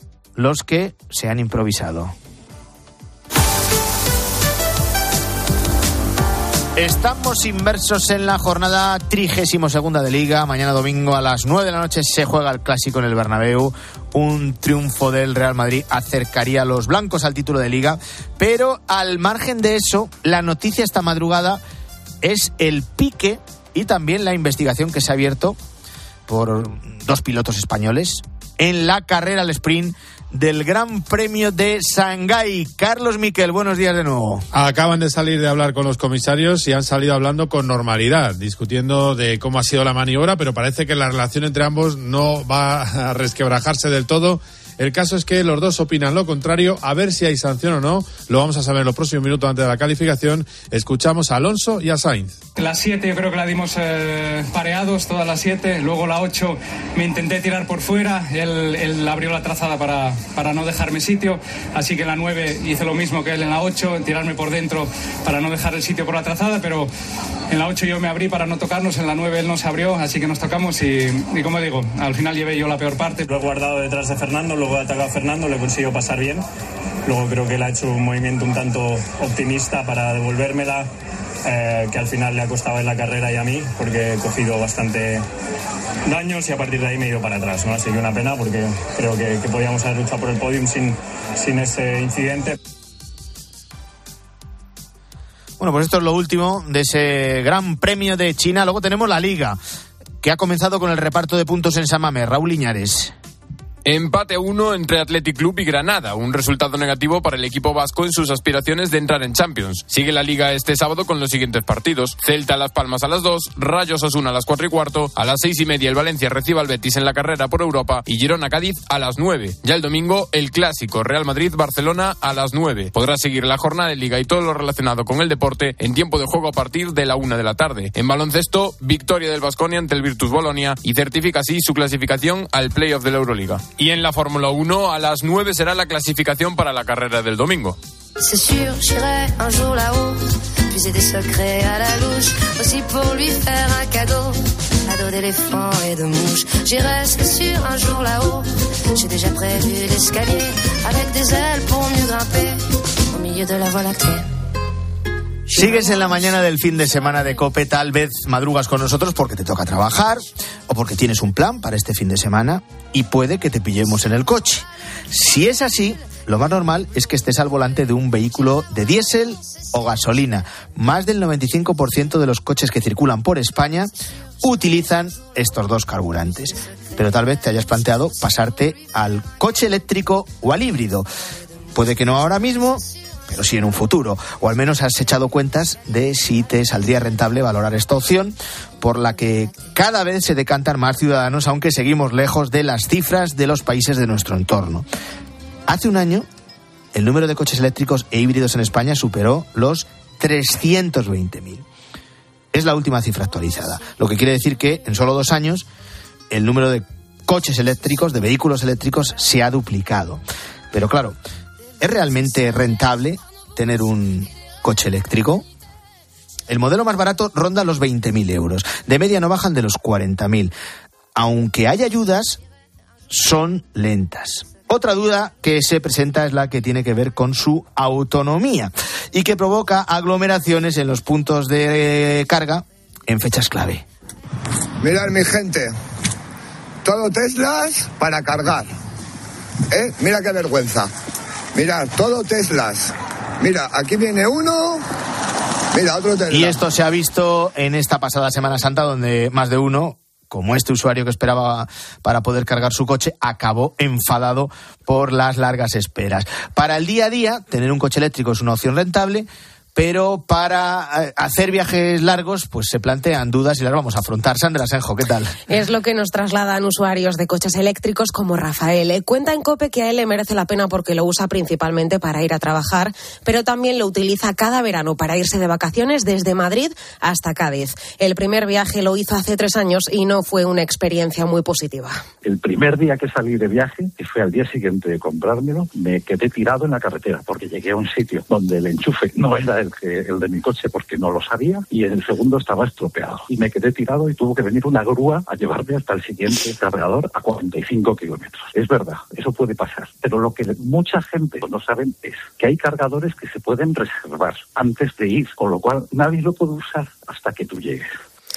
los que se han improvisado. Estamos inmersos en la jornada trigésimo segunda de Liga. Mañana domingo a las nueve de la noche se juega el Clásico en el Bernabéu. Un triunfo del Real Madrid acercaría a los blancos al título de Liga. Pero al margen de eso, la noticia esta madrugada es el pique y también la investigación que se ha abierto por dos pilotos españoles en la carrera al sprint del Gran Premio de Shanghái. Carlos Miquel, buenos días de nuevo. Acaban de salir de hablar con los comisarios y han salido hablando con normalidad, discutiendo de cómo ha sido la maniobra, pero parece que la relación entre ambos no va a resquebrajarse del todo. El caso es que los dos opinan lo contrario. A ver si hay sanción o no, lo vamos a saber en los próximos minutos antes de la calificación. Escuchamos a Alonso y a Sainz. La siete yo creo que la dimos eh, pareados, todas las siete. Luego la ocho me intenté tirar por fuera. Él, él abrió la trazada para, para no dejarme sitio. Así que en la nueve hice lo mismo que él en la ocho, tirarme por dentro para no dejar el sitio por la trazada. Pero en la ocho yo me abrí para no tocarnos, en la nueve él no se abrió, así que nos tocamos y, y como digo, al final llevé yo la peor parte. Lo he guardado detrás de Fernando, luego he atacado a Fernando, le consigo pasar bien. Luego creo que él ha hecho un movimiento un tanto optimista para devolvérmela, eh, que al final le ha costado en la carrera y a mí, porque he cogido bastante daños y a partir de ahí me he ido para atrás, ¿no? Así que una pena, porque creo que, que podíamos haber luchado por el podium sin, sin ese incidente. Bueno, pues esto es lo último de ese Gran Premio de China. Luego tenemos la Liga, que ha comenzado con el reparto de puntos en San Mamés. Raúl Iñares. Empate a uno entre Athletic Club y Granada, un resultado negativo para el equipo vasco en sus aspiraciones de entrar en Champions. Sigue la Liga este sábado con los siguientes partidos: Celta Las Palmas a las dos, Rayo Osasuna a las cuatro y cuarto, a las seis y media el Valencia recibe al Betis en la carrera por Europa y Girona Cádiz a las nueve. Ya el domingo el clásico Real Madrid-Barcelona a las nueve. Podrá seguir la jornada de Liga y todo lo relacionado con el deporte en tiempo de juego a partir de la una de la tarde. En baloncesto, victoria del Baskonia ante el Virtus Bolonia y certifica así su clasificación al playoff de la Euroliga. Y en la Fórmula uno, a las nueve será la clasificación para la carrera del domingo. C'est sûr, j'irai un jour là-haut, puiser des secrets à la louche, aussi pour lui faire un cadeau, cadeau d'éléphant et de mouche. J'irai, c'est sûr, un jour là-haut, j'ai déjà prévu l'escalier, avec des ailes pour mieux grimper, au milieu de la Voie lactée. Sigues en la mañana del fin de semana de COPE, tal vez madrugas con nosotros porque te toca trabajar o porque tienes un plan para este fin de semana y puede que te pillemos en el coche. Si es así, lo más normal es que estés al volante de un vehículo de diésel o gasolina. Más del noventa y cinco por ciento de los coches que circulan por España utilizan estos dos carburantes. Pero tal vez te hayas planteado pasarte al coche eléctrico o al híbrido. Puede que no ahora mismo, pero sí en un futuro, o al menos has echado cuentas de si te saldría rentable valorar esta opción, por la que cada vez se decantan más ciudadanos, aunque seguimos lejos de las cifras de los países de nuestro entorno. Hace un año, el número de coches eléctricos e híbridos en España superó los trescientos veinte mil. Es la última cifra actualizada, lo que quiere decir que en solo dos años el número de coches eléctricos, de vehículos eléctricos, se ha duplicado. Pero claro, ¿es realmente rentable tener un coche eléctrico? El modelo más barato ronda los veinte mil euros. De media no bajan de los cuarenta mil. Aunque hay ayudas, son lentas. Otra duda que se presenta es la que tiene que ver con su autonomía y que provoca aglomeraciones en los puntos de carga en fechas clave. Mirad, mi gente, todo Teslas para cargar. ¿Eh? Mira qué vergüenza. Mirad, todo Teslas. Mira, aquí viene uno. Mira, otro Tesla. Y esto se ha visto en esta pasada Semana Santa, donde más de uno, como este usuario que esperaba para poder cargar su coche, acabó enfadado por las largas esperas. Para el día a día, tener un coche eléctrico es una opción rentable, pero para hacer viajes largos, pues se plantean dudas y las vamos a afrontar. Sandra Senjo, ¿qué tal? Es lo que nos trasladan usuarios de coches eléctricos como Rafael. Cuenta en COPE que a él le merece la pena porque lo usa principalmente para ir a trabajar, pero también lo utiliza cada verano para irse de vacaciones desde Madrid hasta Cádiz. El primer viaje lo hizo hace tres años y no fue una experiencia muy positiva. El primer día que salí de viaje, que fue al día siguiente de comprármelo, me quedé tirado en la carretera porque llegué a un sitio donde el enchufe no era el El, que, el de mi coche porque no lo sabía y en el segundo estaba estropeado y me quedé tirado y tuvo que venir una grúa a llevarme hasta el siguiente cargador a cuarenta y cinco kilómetros. Es verdad, eso puede pasar, pero lo que mucha gente no saben es que hay cargadores que se pueden reservar antes de ir, con lo cual nadie lo puede usar hasta que tú llegues.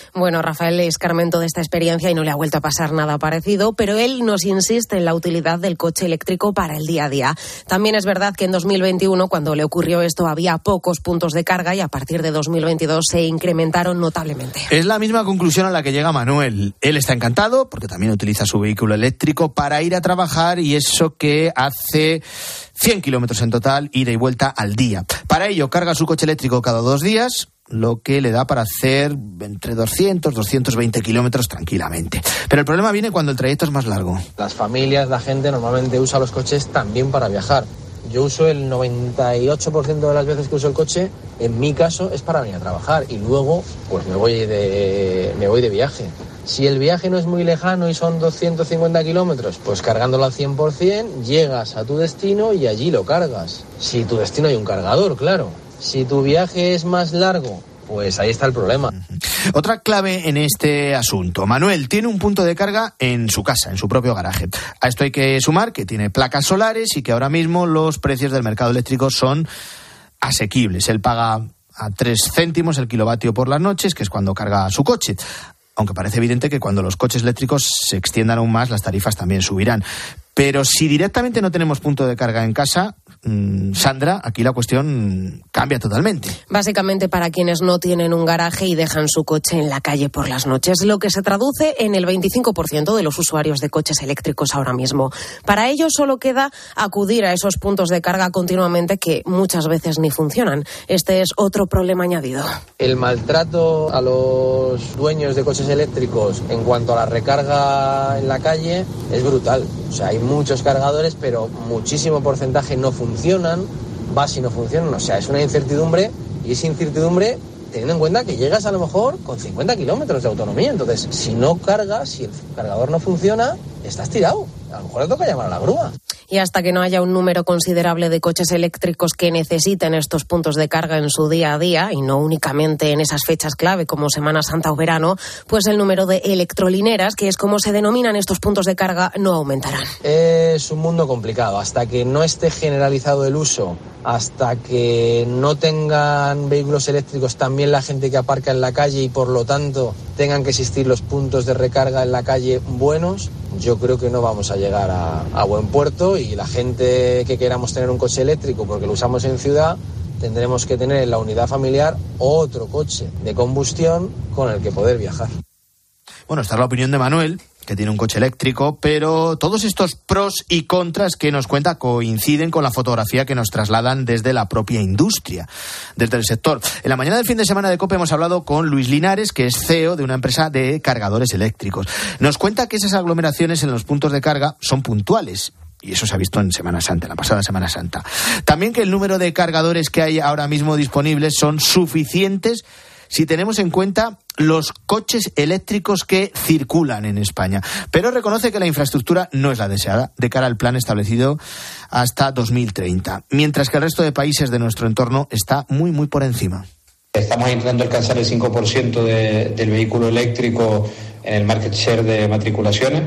Bueno, Rafael es Carmento de esta experiencia y no le ha vuelto a pasar nada parecido, pero él nos insiste en la utilidad del coche eléctrico para el día a día. También es verdad que en dos mil veintiuno, cuando le ocurrió esto, había pocos puntos de carga y a partir de dos mil veintidós se incrementaron notablemente. Es la misma conclusión a la que llega Manuel. Él está encantado porque también utiliza su vehículo eléctrico para ir a trabajar y eso que hace cien kilómetros en total, ida y vuelta al día. Para ello carga su coche eléctrico cada dos días, lo que le da para hacer entre doscientos, doscientos veinte kilómetros tranquilamente. Pero el problema viene cuando el trayecto es más largo. Las familias, la gente normalmente usa los coches también para viajar. Yo uso el noventa y ocho por ciento de las veces que uso el coche, en mi caso, es para venir a trabajar y luego pues me voy de, me voy de viaje. Si el viaje no es muy lejano y son doscientos cincuenta kilómetros, pues cargándolo al cien por ciento, llegas a tu destino y allí lo cargas. Si tu destino hay un cargador, claro. Si tu viaje es más largo, pues ahí está el problema. Otra clave en este asunto. Manuel tiene un punto de carga en su casa, en su propio garaje. A esto hay que sumar que tiene placas solares y que ahora mismo los precios del mercado eléctrico son asequibles. Él paga a tres céntimos el kilovatio por las noches, que es cuando carga su coche. Aunque parece evidente que cuando los coches eléctricos se extiendan aún más, las tarifas también subirán. Pero si directamente no tenemos punto de carga en casa, mmm, Sandra, aquí la cuestión cambia totalmente. Básicamente para quienes no tienen un garaje y dejan su coche en la calle por las noches, lo que se traduce en el veinticinco por ciento de los usuarios de coches eléctricos ahora mismo. Para ellos solo queda acudir a esos puntos de carga continuamente que muchas veces ni funcionan. Este es otro problema añadido. El maltrato a los dueños de coches eléctricos en cuanto a la recarga en la calle es brutal. O sea, hay muchos cargadores, pero muchísimo porcentaje no funcionan, vas y no funcionan. O sea, es una incertidumbre y es incertidumbre teniendo en cuenta que llegas a lo mejor con cincuenta kilómetros de autonomía. Entonces, si no cargas, si el cargador no funciona, estás tirado. A lo mejor te toca llamar a la grúa. Y hasta que no haya un número considerable de coches eléctricos que necesiten estos puntos de carga en su día a día, y no únicamente en esas fechas clave como Semana Santa o verano, pues el número de electrolineras, que es como se denominan estos puntos de carga, no aumentarán. Es un mundo complicado. Hasta que no esté generalizado el uso, hasta que no tengan vehículos eléctricos también la gente que aparca en la calle y por lo tanto tengan que existir los puntos de recarga en la calle buenos, yo creo que no vamos a llegar a, a buen puerto, y la gente que queramos tener un coche eléctrico porque lo usamos en ciudad, tendremos que tener en la unidad familiar otro coche de combustión con el que poder viajar. Bueno, esta es la opinión de Manuel, que tiene un coche eléctrico, pero todos estos pros y contras que nos cuenta coinciden con la fotografía que nos trasladan desde la propia industria, desde el sector. En la mañana del fin de semana de COPE hemos hablado con Luis Linares, que es C E O de una empresa de cargadores eléctricos. Nos cuenta que esas aglomeraciones en los puntos de carga son puntuales. Y eso se ha visto en Semana Santa, en la pasada Semana Santa. También que el número de cargadores que hay ahora mismo disponibles son suficientes si tenemos en cuenta los coches eléctricos que circulan en España. Pero reconoce que la infraestructura no es la deseada de cara al plan establecido hasta dos mil treinta, mientras que el resto de países de nuestro entorno está muy, muy por encima. Estamos intentando alcanzar el cinco por ciento de, del vehículo eléctrico en el market share de matriculaciones,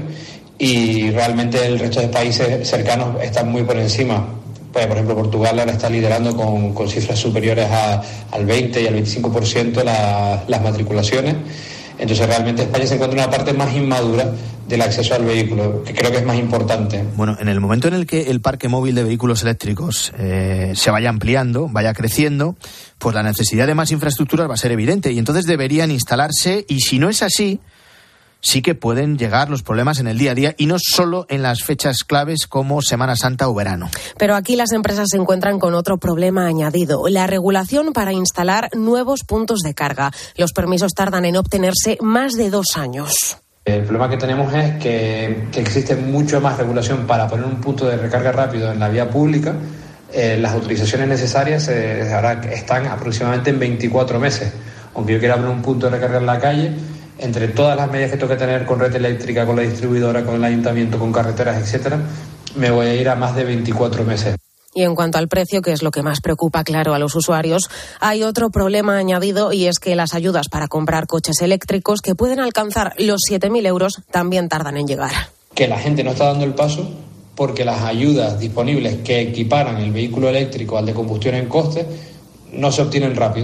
y realmente el resto de países cercanos están muy por encima. Pues, por ejemplo, Portugal ahora está liderando con, con cifras superiores a, al veinte y al veinticinco por ciento la, las matriculaciones. Entonces, realmente España se encuentra en una parte más inmadura del acceso al vehículo, que creo que es más importante. Bueno, en el momento en el que el parque móvil de vehículos eléctricos eh, se vaya ampliando, vaya creciendo, pues la necesidad de más infraestructuras va a ser evidente, y entonces deberían instalarse, y si no es así, sí que pueden llegar los problemas en el día a día, y no solo en las fechas claves como Semana Santa o verano. Pero aquí las empresas se encuentran con otro problema añadido: la regulación para instalar nuevos puntos de carga. Los permisos tardan en obtenerse más de dos años. El problema que tenemos es que, que existe mucho más regulación para poner un punto de recarga rápido en la vía pública. Eh, las autorizaciones necesarias eh, ahora están aproximadamente en veinticuatro meses. Aunque yo quiera poner un punto de recarga en la calle, entre todas las medidas que tengo que tener con red eléctrica, con la distribuidora, con el ayuntamiento, con carreteras, etcétera, me voy a ir a más de veinticuatro meses. Y en cuanto al precio, que es lo que más preocupa, claro, a los usuarios, hay otro problema añadido, y es que las ayudas para comprar coches eléctricos, que pueden alcanzar los siete mil euros, también tardan en llegar. Que la gente no está dando el paso porque las ayudas disponibles que equiparan el vehículo eléctrico al de combustión en coste no se obtienen rápido.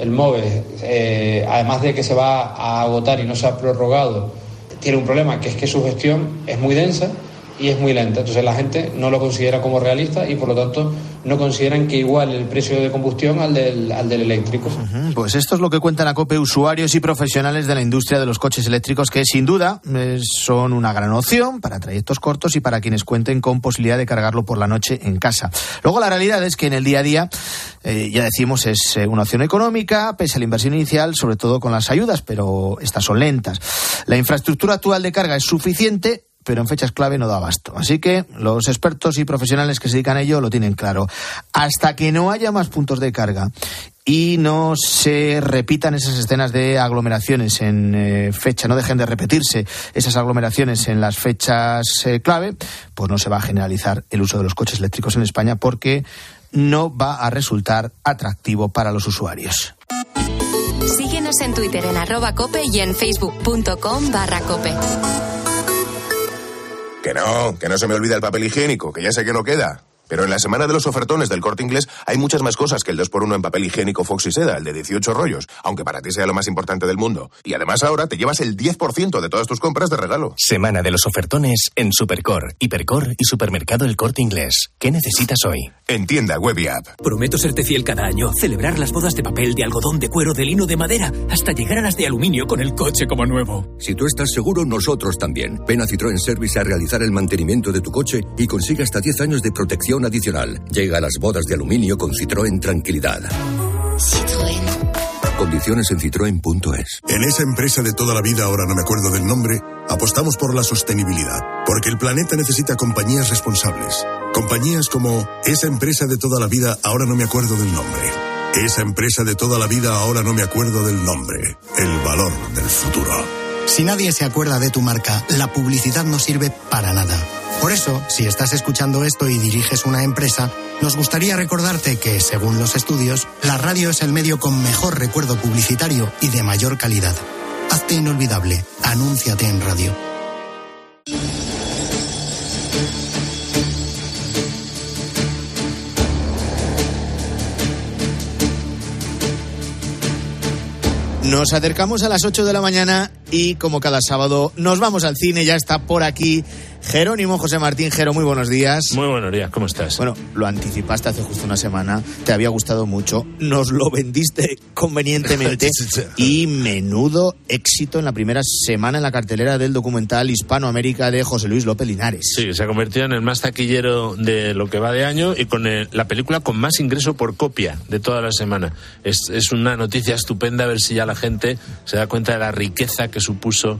el MOVES, eh, además de que se va a agotar y no se ha prorrogado, tiene un problema, que es que su gestión es muy densa y es muy lenta. Entonces la gente no lo considera como realista y por lo tanto no consideran que iguale el precio de combustión al del, al del eléctrico. Uh-huh. Pues esto es lo que cuentan a COPE usuarios y profesionales de la industria de los coches eléctricos, que sin duda eh, son una gran opción para trayectos cortos y para quienes cuenten con posibilidad de cargarlo por la noche en casa. Luego la realidad es que en el día a día, eh, ya decimos, es eh, una opción económica, pese a la inversión inicial, sobre todo con las ayudas, pero estas son lentas. La infraestructura actual de carga es suficiente, pero en fechas clave no da abasto. Así que los expertos y profesionales que se dedican a ello lo tienen claro. Hasta que no haya más puntos de carga y no se repitan esas escenas de aglomeraciones en eh, fecha, no dejen de repetirse esas aglomeraciones en las fechas eh, clave, pues no se va a generalizar el uso de los coches eléctricos en España, porque no va a resultar atractivo para los usuarios. Síguenos en Twitter en arroba cope y en facebook.com barra cope. Que no, que no se me olvida el papel higiénico, que ya sé que no queda. Pero en la semana de los ofertones del Corte Inglés hay muchas más cosas que el dos por uno en papel higiénico Fox y Seda, el de dieciocho rollos, aunque para ti sea lo más importante del mundo. Y además ahora te llevas el diez por ciento de todas tus compras de regalo. Semana de los ofertones en Supercor, Hipercor y Supermercado El Corte Inglés. ¿Qué necesitas hoy? En tienda, web y app. Prometo serte fiel cada año, celebrar las bodas de papel, de algodón, de cuero, de lino, de madera, hasta llegar a las de aluminio con el coche como nuevo. Si tú estás seguro, nosotros también. Ven a Citroën Service a realizar el mantenimiento de tu coche y consigue hasta diez años de protección adicional. Llega a las bodas de aluminio con Citroën Tranquilidad. Citroën. Condiciones en citroen punto es. En esa empresa de toda la vida, ahora no me acuerdo del nombre, apostamos por la sostenibilidad, porque el planeta necesita compañías responsables. Compañías como esa empresa de toda la vida, ahora no me acuerdo del nombre. Esa empresa de toda la vida, ahora no me acuerdo del nombre. El valor del futuro. Si nadie se acuerda de tu marca, la publicidad no sirve para nada. Por eso, si estás escuchando esto y diriges una empresa, nos gustaría recordarte que, según los estudios, la radio es el medio con mejor recuerdo publicitario y de mayor calidad. Hazte inolvidable. Anúnciate en radio. Nos acercamos a las ocho de la mañana y, como cada sábado, nos vamos al cine. Ya está por aquí Jerónimo José Martín. Jero, muy buenos días. Muy buenos días, ¿cómo estás? Bueno, lo anticipaste hace justo una semana, te había gustado mucho, nos lo vendiste convenientemente y menudo éxito en la primera semana en la cartelera del documental Hispanoamérica de José Luis López Linares. Sí, se ha convertido en el más taquillero de lo que va de año y con el, la película con más ingreso por copia de toda la semana. Es, es una noticia estupenda, a ver si ya la gente se da cuenta de la riqueza que supuso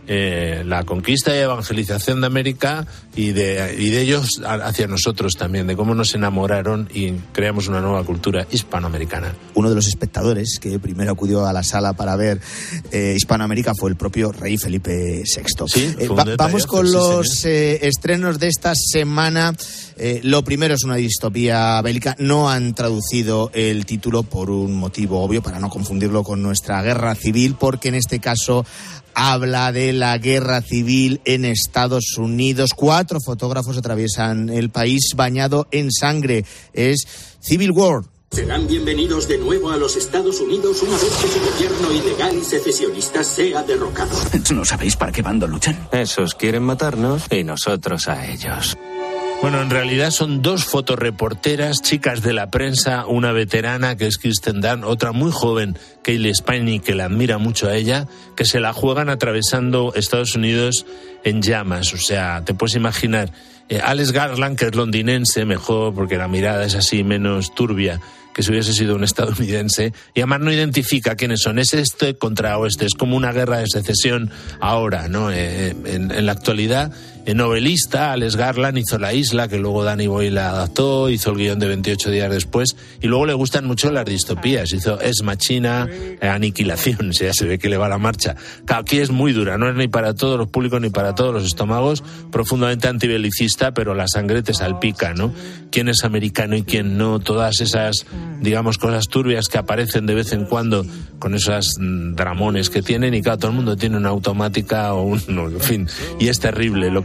Eh, la conquista y evangelización de América y de, y de ellos hacia nosotros también, de cómo nos enamoraron y creamos una nueva cultura hispanoamericana. Uno de los espectadores que primero acudió a la sala para ver eh, Hispanoamérica fue el propio rey Felipe sexto. Sí, eh, va, vamos con sí, los eh, estrenos de esta semana. Eh, lo primero es una distopía bélica. No han traducido el título por un motivo obvio, para no confundirlo con nuestra guerra civil, porque en este caso habla de la guerra civil en Estados Unidos. Cuatro fotógrafos atraviesan el país bañado en sangre. Es Civil War. Serán bienvenidos de nuevo a los Estados Unidos una vez que su gobierno ilegal y secesionista sea derrocado. ¿No sabéis para qué bando luchan? Esos quieren matarnos y nosotros a ellos. Bueno, en realidad son dos fotoreporteras, chicas de la prensa, una veterana que es Kirsten Dunst, otra muy joven, Kaylee Spaeny, que la admira mucho a ella, que se la juegan atravesando Estados Unidos en llamas. O sea, te puedes imaginar, eh, Alex Garland, que es londinense, mejor porque la mirada es así menos turbia que si hubiese sido un estadounidense, y además no identifica quiénes son. Es este contra oeste, es como una guerra de secesión ahora, ¿no? Eh, en, en la actualidad, el novelista Alex Garland hizo La Isla, que luego Danny Boyle la adaptó, hizo el guión de veintiocho días después, y luego le gustan mucho las distopías, hizo Ex Machina, eh, Aniquilación, o sea, ya se ve que le va la marcha. Aquí es muy dura, no es ni para todos los públicos ni para todos los estómagos, profundamente antibelicista, pero la sangre te salpica, ¿no? Quién es americano y quién no, todas esas, digamos, cosas turbias que aparecen de vez en cuando con esos dramones que tienen, y claro, todo el mundo tiene una automática o un, no, en fin, y es terrible lo que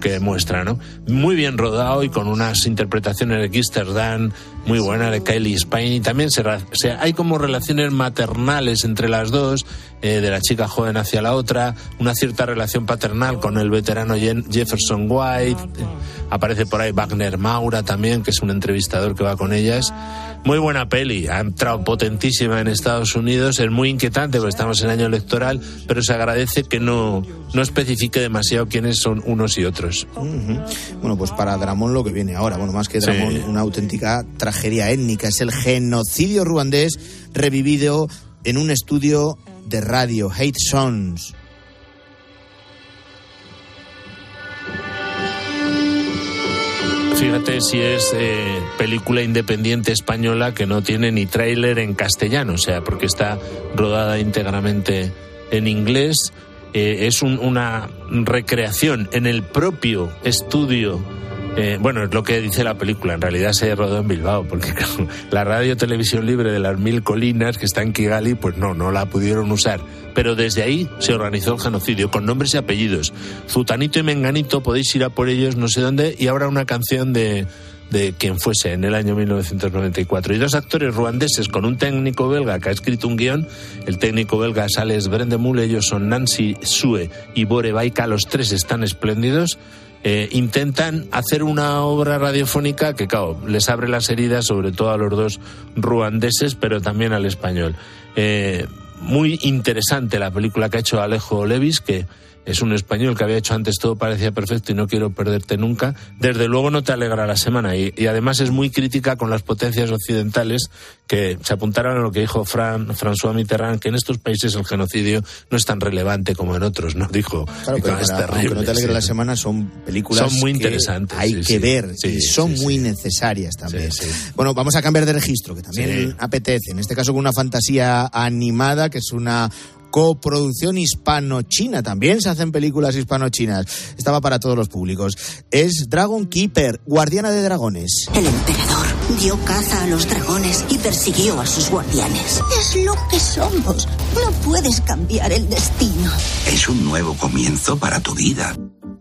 que muestra, ¿no? Muy bien rodado y con unas interpretaciones de Kirsten Dunst muy buenas, de Kylie Spain, y también se, se, hay como relaciones maternales entre las dos, eh, de la chica joven hacia la otra, una cierta relación paternal con el veterano Jefferson White, eh, aparece por ahí Wagner Maura también, que es un entrevistador que va con ellas. Muy buena peli, ha entrado potentísima en Estados Unidos, es muy inquietante porque estamos en año electoral, pero se agradece que no, no especifique demasiado quiénes son unos y otros. Uh-huh. Bueno, pues para Dramón lo que viene ahora, bueno, más que Dramón, sí, una auténtica tragedia étnica, es el genocidio ruandés revivido en un estudio de radio, Hate Songs. Fíjate si es eh, película independiente española que no tiene ni tráiler en castellano, o sea, porque está rodada íntegramente en inglés. Eh, es un, una recreación en el propio estudio. Eh, bueno, es lo que dice la película, en realidad se rodó en Bilbao, porque claro, la radio televisión libre de las Mil Colinas, que está en Kigali, pues no, no la pudieron usar. Pero desde ahí se organizó el genocidio, con nombres y apellidos. Zutanito y Menganito, podéis ir a por ellos, no sé dónde, y habrá una canción de, de quien fuese, en el año mil novecientos noventa y cuatro. Y dos actores ruandeses con un técnico belga que ha escrito un guión. El técnico belga es Alex Brendemul, ellos son Nancy Sue y Bore Baika, los tres están espléndidos. Eh, intentan hacer una obra radiofónica que, claro, les abre las heridas, sobre todo a los dos ruandeses, pero también al español. Eh, muy interesante la película que ha hecho Alejo Levis, que es un español que había hecho antes Todo parecía perfecto y No quiero perderte nunca. Desde luego no te alegra la semana, y, y además es muy crítica con las potencias occidentales que se apuntaron a lo que dijo Fran, François Mitterrand, que en estos países el genocidio no es tan relevante como en otros, ¿no? Dijo, claro, pero es para, terrible, aunque no te alegra sí. la semana, son películas son muy que interesantes, hay sí, que sí. ver, Sí, y son sí, muy sí. necesarias también. Sí, sí. Bueno, vamos a cambiar de registro, que también Sí. apetece, en este caso con una fantasía animada, que es una coproducción hispano-china. También se hacen películas hispano-chinas. Estaba para todos los públicos. Es Dragon Keeper, guardiana de dragones. El emperador dio caza a los dragones y persiguió a sus guardianes. Es lo que somos. No puedes cambiar el destino. Es un nuevo comienzo para tu vida.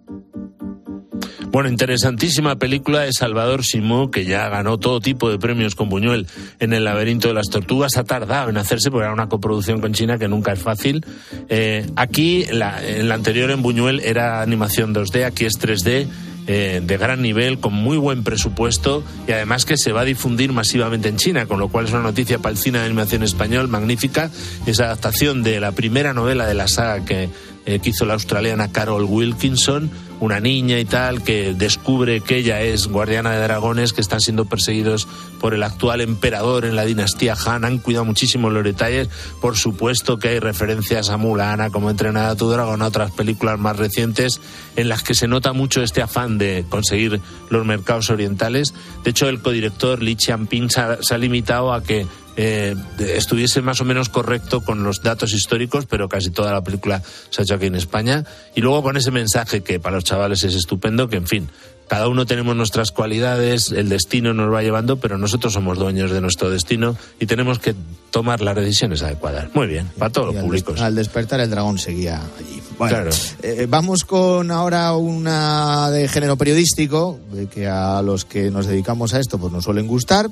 Bueno, interesantísima película de Salvador Simó, que ya ganó todo tipo de premios con Buñuel en El laberinto de las tortugas. Ha tardado en hacerse porque era una coproducción con China que nunca es fácil. Eh, aquí, la, en la anterior en Buñuel era animación dos D, aquí es tres D. Eh, de gran nivel, con muy buen presupuesto, y además que se va a difundir masivamente en China, con lo cual es una noticia para el cine de animación español magnífica. Esa adaptación de la primera novela de la saga que, eh, que hizo la australiana Carol Wilkinson, una niña y tal, que descubre que ella es guardiana de dragones que están siendo perseguidos por el actual emperador en la dinastía Han. Han cuidado muchísimo los detalles. Por supuesto que hay referencias a Mulan, a Cómo entrenar a tu dragón, a otras películas más recientes en las que se nota mucho este afán de conseguir los mercados orientales. De hecho, el codirector Li Qianping se ha, se ha limitado a que Eh, estuviese más o menos correcto con los datos históricos, pero casi toda la película se ha hecho aquí en España, y luego con ese mensaje que para los chavales es estupendo, que en fin, cada uno tenemos nuestras cualidades, el destino nos va llevando, pero nosotros somos dueños de nuestro destino y tenemos que tomar las decisiones adecuadas. Muy bien, para todos los públicos. Al despertar el dragón seguía allí. Bueno, claro. eh, vamos con ahora una de género periodístico, de que a los que nos dedicamos a esto pues nos suelen gustar.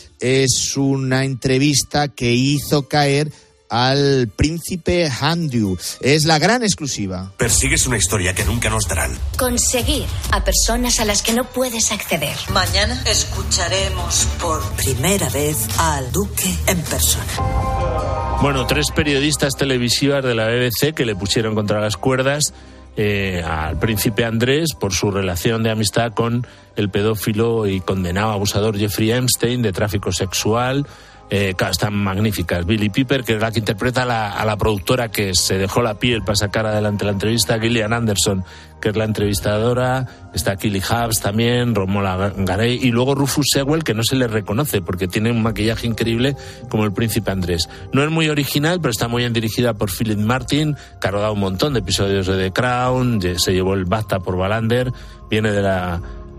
Es una entrevista que hizo caer al príncipe Handyu. Es la gran exclusiva. Persigues una historia que nunca nos darán. Conseguir a personas a las que no puedes acceder. Mañana escucharemos por primera vez al duque en persona. Bueno, tres periodistas televisivas de la B B C que le pusieron contra las cuerdas Eh, al príncipe Andrés por su relación de amistad con el pedófilo y condenado abusador Jeffrey Epstein de tráfico sexual. Eh, están magníficas. Billie Piper, que es la que interpreta a la, a la productora que se dejó la piel para sacar adelante la entrevista, Gillian Anderson, que es la entrevistadora, está Kelly Hubbs también, Romola Garay, y luego Rufus Sewell, que no se le reconoce porque tiene un maquillaje increíble como el príncipe Andrés. No es muy original, pero está muy bien dirigida por Philip Martin, que ha rodado un montón de episodios de The Crown, se llevó el BAFTA por Wallander, viene de la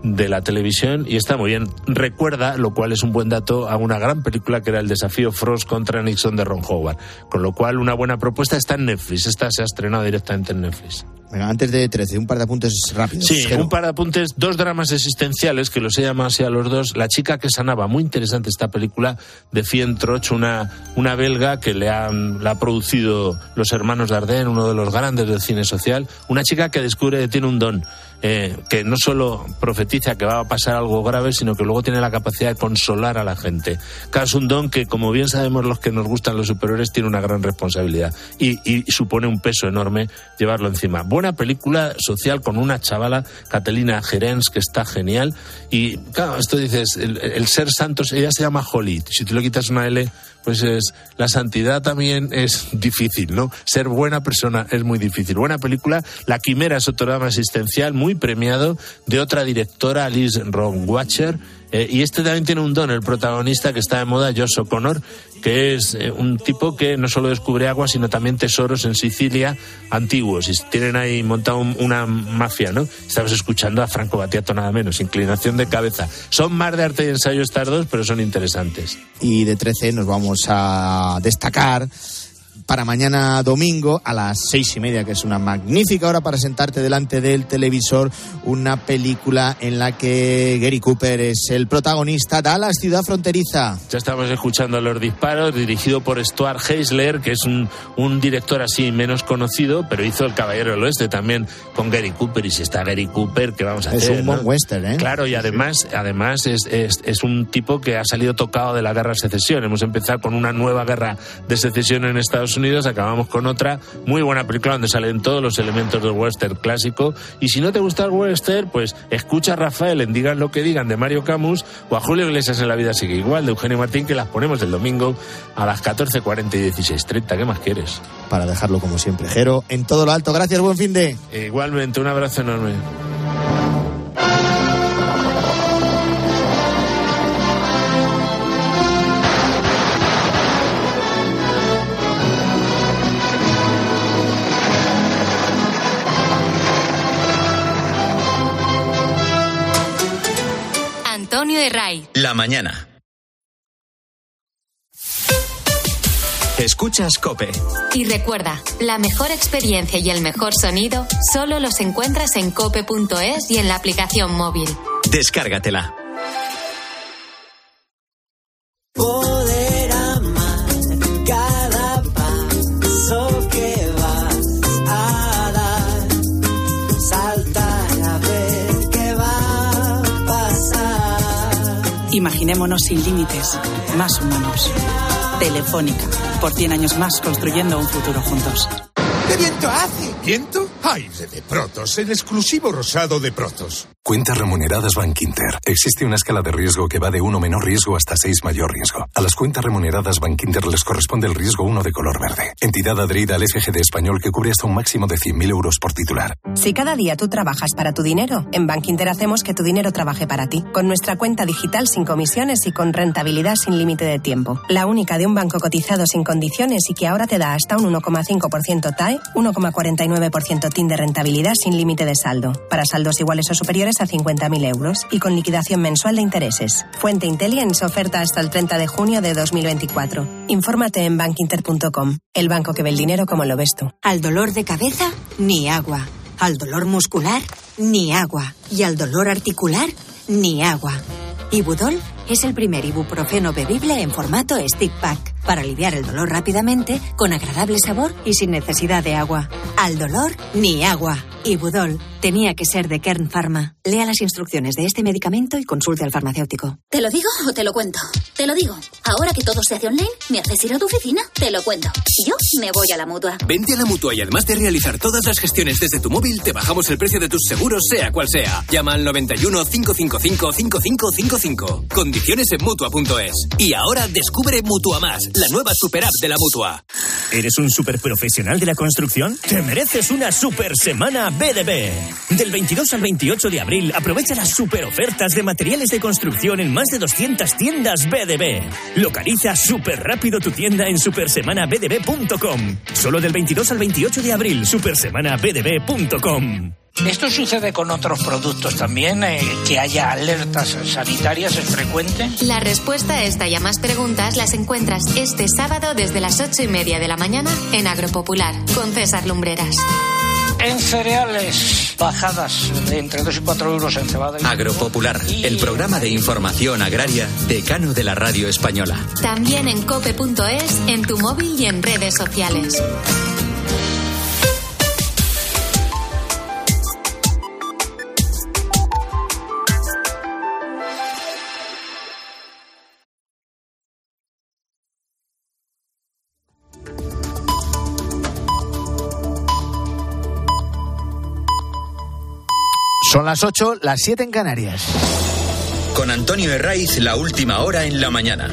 de la televisión y está muy bien. Recuerda, lo cual es un buen dato, a una gran película que era El desafío Frost contra Nixon de Ron Howard. Con lo cual, una buena propuesta está en Netflix. Esta se ha estrenado directamente en Netflix. Venga, antes de trece, un par de apuntes rápidos. Sí, Jero. un par de apuntes, dos dramas existenciales, que los he llamado así a los dos. La chica que sanaba, muy interesante esta película de Fien Troch, una, una belga que le han, la ha producido los hermanos Dardenne, uno de los grandes del cine social. Una chica que descubre que tiene un don, eh, que no solo profetiza que va a pasar algo grave, sino que luego tiene la capacidad de consolar a la gente. Claro, es un don que, como bien sabemos los que nos gustan los superhéroes, tiene una gran responsabilidad y, y supone un peso enorme llevarlo encima. Buena película social con una chavala, Catalina Gerens, que está genial. Y claro, esto dices, el, el ser santos, ella se llama Holly. Si tú le quitas una L, pues es, la santidad también es difícil, ¿no? Ser buena persona es muy difícil. Buena película. La Quimera es otro drama existencial muy premiado, de otra directora, Alice Rohrwacher. Eh, y este también tiene un don, el protagonista que está de moda, Josh O'Connor, que es eh, un tipo que no solo descubre agua, sino también tesoros en Sicilia antiguos. Y tienen ahí montado un, una mafia, ¿no? Estamos escuchando a Franco Battiato nada menos, inclinación de cabeza. Son más de arte y ensayo estas dos, pero son interesantes. Y de trece nos vamos a destacar para mañana domingo a las seis y media, que es una magnífica hora para sentarte delante del televisor, una película en la que Gary Cooper es el protagonista, Dallas, ciudad fronteriza. Ya estamos escuchando los disparos, dirigido por Stuart Heisler, que es un, un director así menos conocido, pero hizo El Caballero del Oeste también con Gary Cooper, y si está Gary Cooper, ¿qué vamos a hacer? Es un buen, ¿no?, western, ¿eh? Claro, y además, además es, es, es un tipo que ha salido tocado de la guerra de secesión. Hemos empezado con una nueva guerra de secesión en Estados Unidos, acabamos con otra muy buena película donde salen todos los elementos del western clásico. Y si no te gusta el western, pues escucha a Rafael en Digan lo que digan, de Mario Camus, o a Julio Iglesias en La vida sigue igual, de Eugenio Martín, que las ponemos el domingo a las catorce cuarenta y dieciséis treinta. ¿Qué más quieres? Para dejarlo como siempre, Jero, en todo lo alto. Gracias, buen fin de... Igualmente, un abrazo enorme. Antonio de Ray. La mañana. Escuchas COPE. Y recuerda, la mejor experiencia y el mejor sonido solo los encuentras en cope punto es y en la aplicación móvil. Descárgatela. Poder amar cada paso que vas a dar, saltar a ver qué va a pasar. Imaginémonos sin límites, más humanos. Telefónica, por cien años más construyendo un futuro juntos. ¿Qué viento hace? ¿Viento? Aire de Protos, el exclusivo rosado de Protos. Cuentas remuneradas Bankinter. Existe una escala de riesgo que va de uno menor riesgo hasta seis mayor riesgo. A las cuentas remuneradas Bankinter les corresponde el riesgo uno de color verde. Entidad adherida al F G D español que cubre hasta un máximo de cien mil euros por titular. Si cada día tú trabajas para tu dinero, en Bankinter hacemos que tu dinero trabaje para ti. Con nuestra cuenta digital sin comisiones y con rentabilidad sin límite de tiempo. La única de un banco cotizado sin condiciones y que ahora te da hasta un uno coma cinco por ciento T A E, uno coma cuarenta y nueve por ciento T I N de rentabilidad sin límite de saldo. Para saldos iguales o superiores a cincuenta mil euros y con liquidación mensual de intereses. Fuente Intelligence, oferta hasta el treinta de junio de dos mil veinticuatro. Infórmate en bankinter punto com. El banco que ve el dinero como lo ves tú. Al dolor de cabeza, ni agua. Al dolor muscular, ni agua. Y al dolor articular, ni agua. Ibudol es el primer ibuprofeno bebible en formato stick pack para aliviar el dolor rápidamente, con agradable sabor y sin necesidad de agua. Al dolor, ni agua. Ibudol tenía que ser de Kern Pharma. Lea las instrucciones de este medicamento y consulte al farmacéutico. ¿Te lo digo o te lo cuento? Te lo digo. Ahora que todo se hace online, ¿me haces ir a tu oficina? Te lo cuento. Yo me voy a la Mutua. Vente a la Mutua y además de realizar todas las gestiones desde tu móvil, te bajamos el precio de tus seguros, sea cual sea. Llama al noventa y uno, cinco cinco cinco, cinco cinco cinco cinco. Condiciones en Mutua punto es. Y ahora descubre Mutua Más, la nueva super app de la Mutua. ¿Eres un superprofesional de la construcción? Te mereces una super semana B D B. Del veintidós al veintiocho de abril, aprovecha las super ofertas de materiales de construcción en más de doscientas tiendas B D B. Localiza súper rápido tu tienda en super semana b d b punto com. Solo del veintidós al veintiocho de abril, super semana b d b punto com. ¿Esto sucede con otros productos también? Eh, ¿Que haya alertas sanitarias es frecuente? La respuesta a esta y a más preguntas las encuentras este sábado desde las ocho y media de la mañana en Agropopular, con César Lumbreras. En cereales, bajadas de entre dos y cuatro euros en cebada. Agropopular, el programa de información agraria decano de la radio española. También en cope punto es, en tu móvil y en redes sociales. Son las ocho, las siete en Canarias. Con Antonio Herraiz, la última hora en la mañana.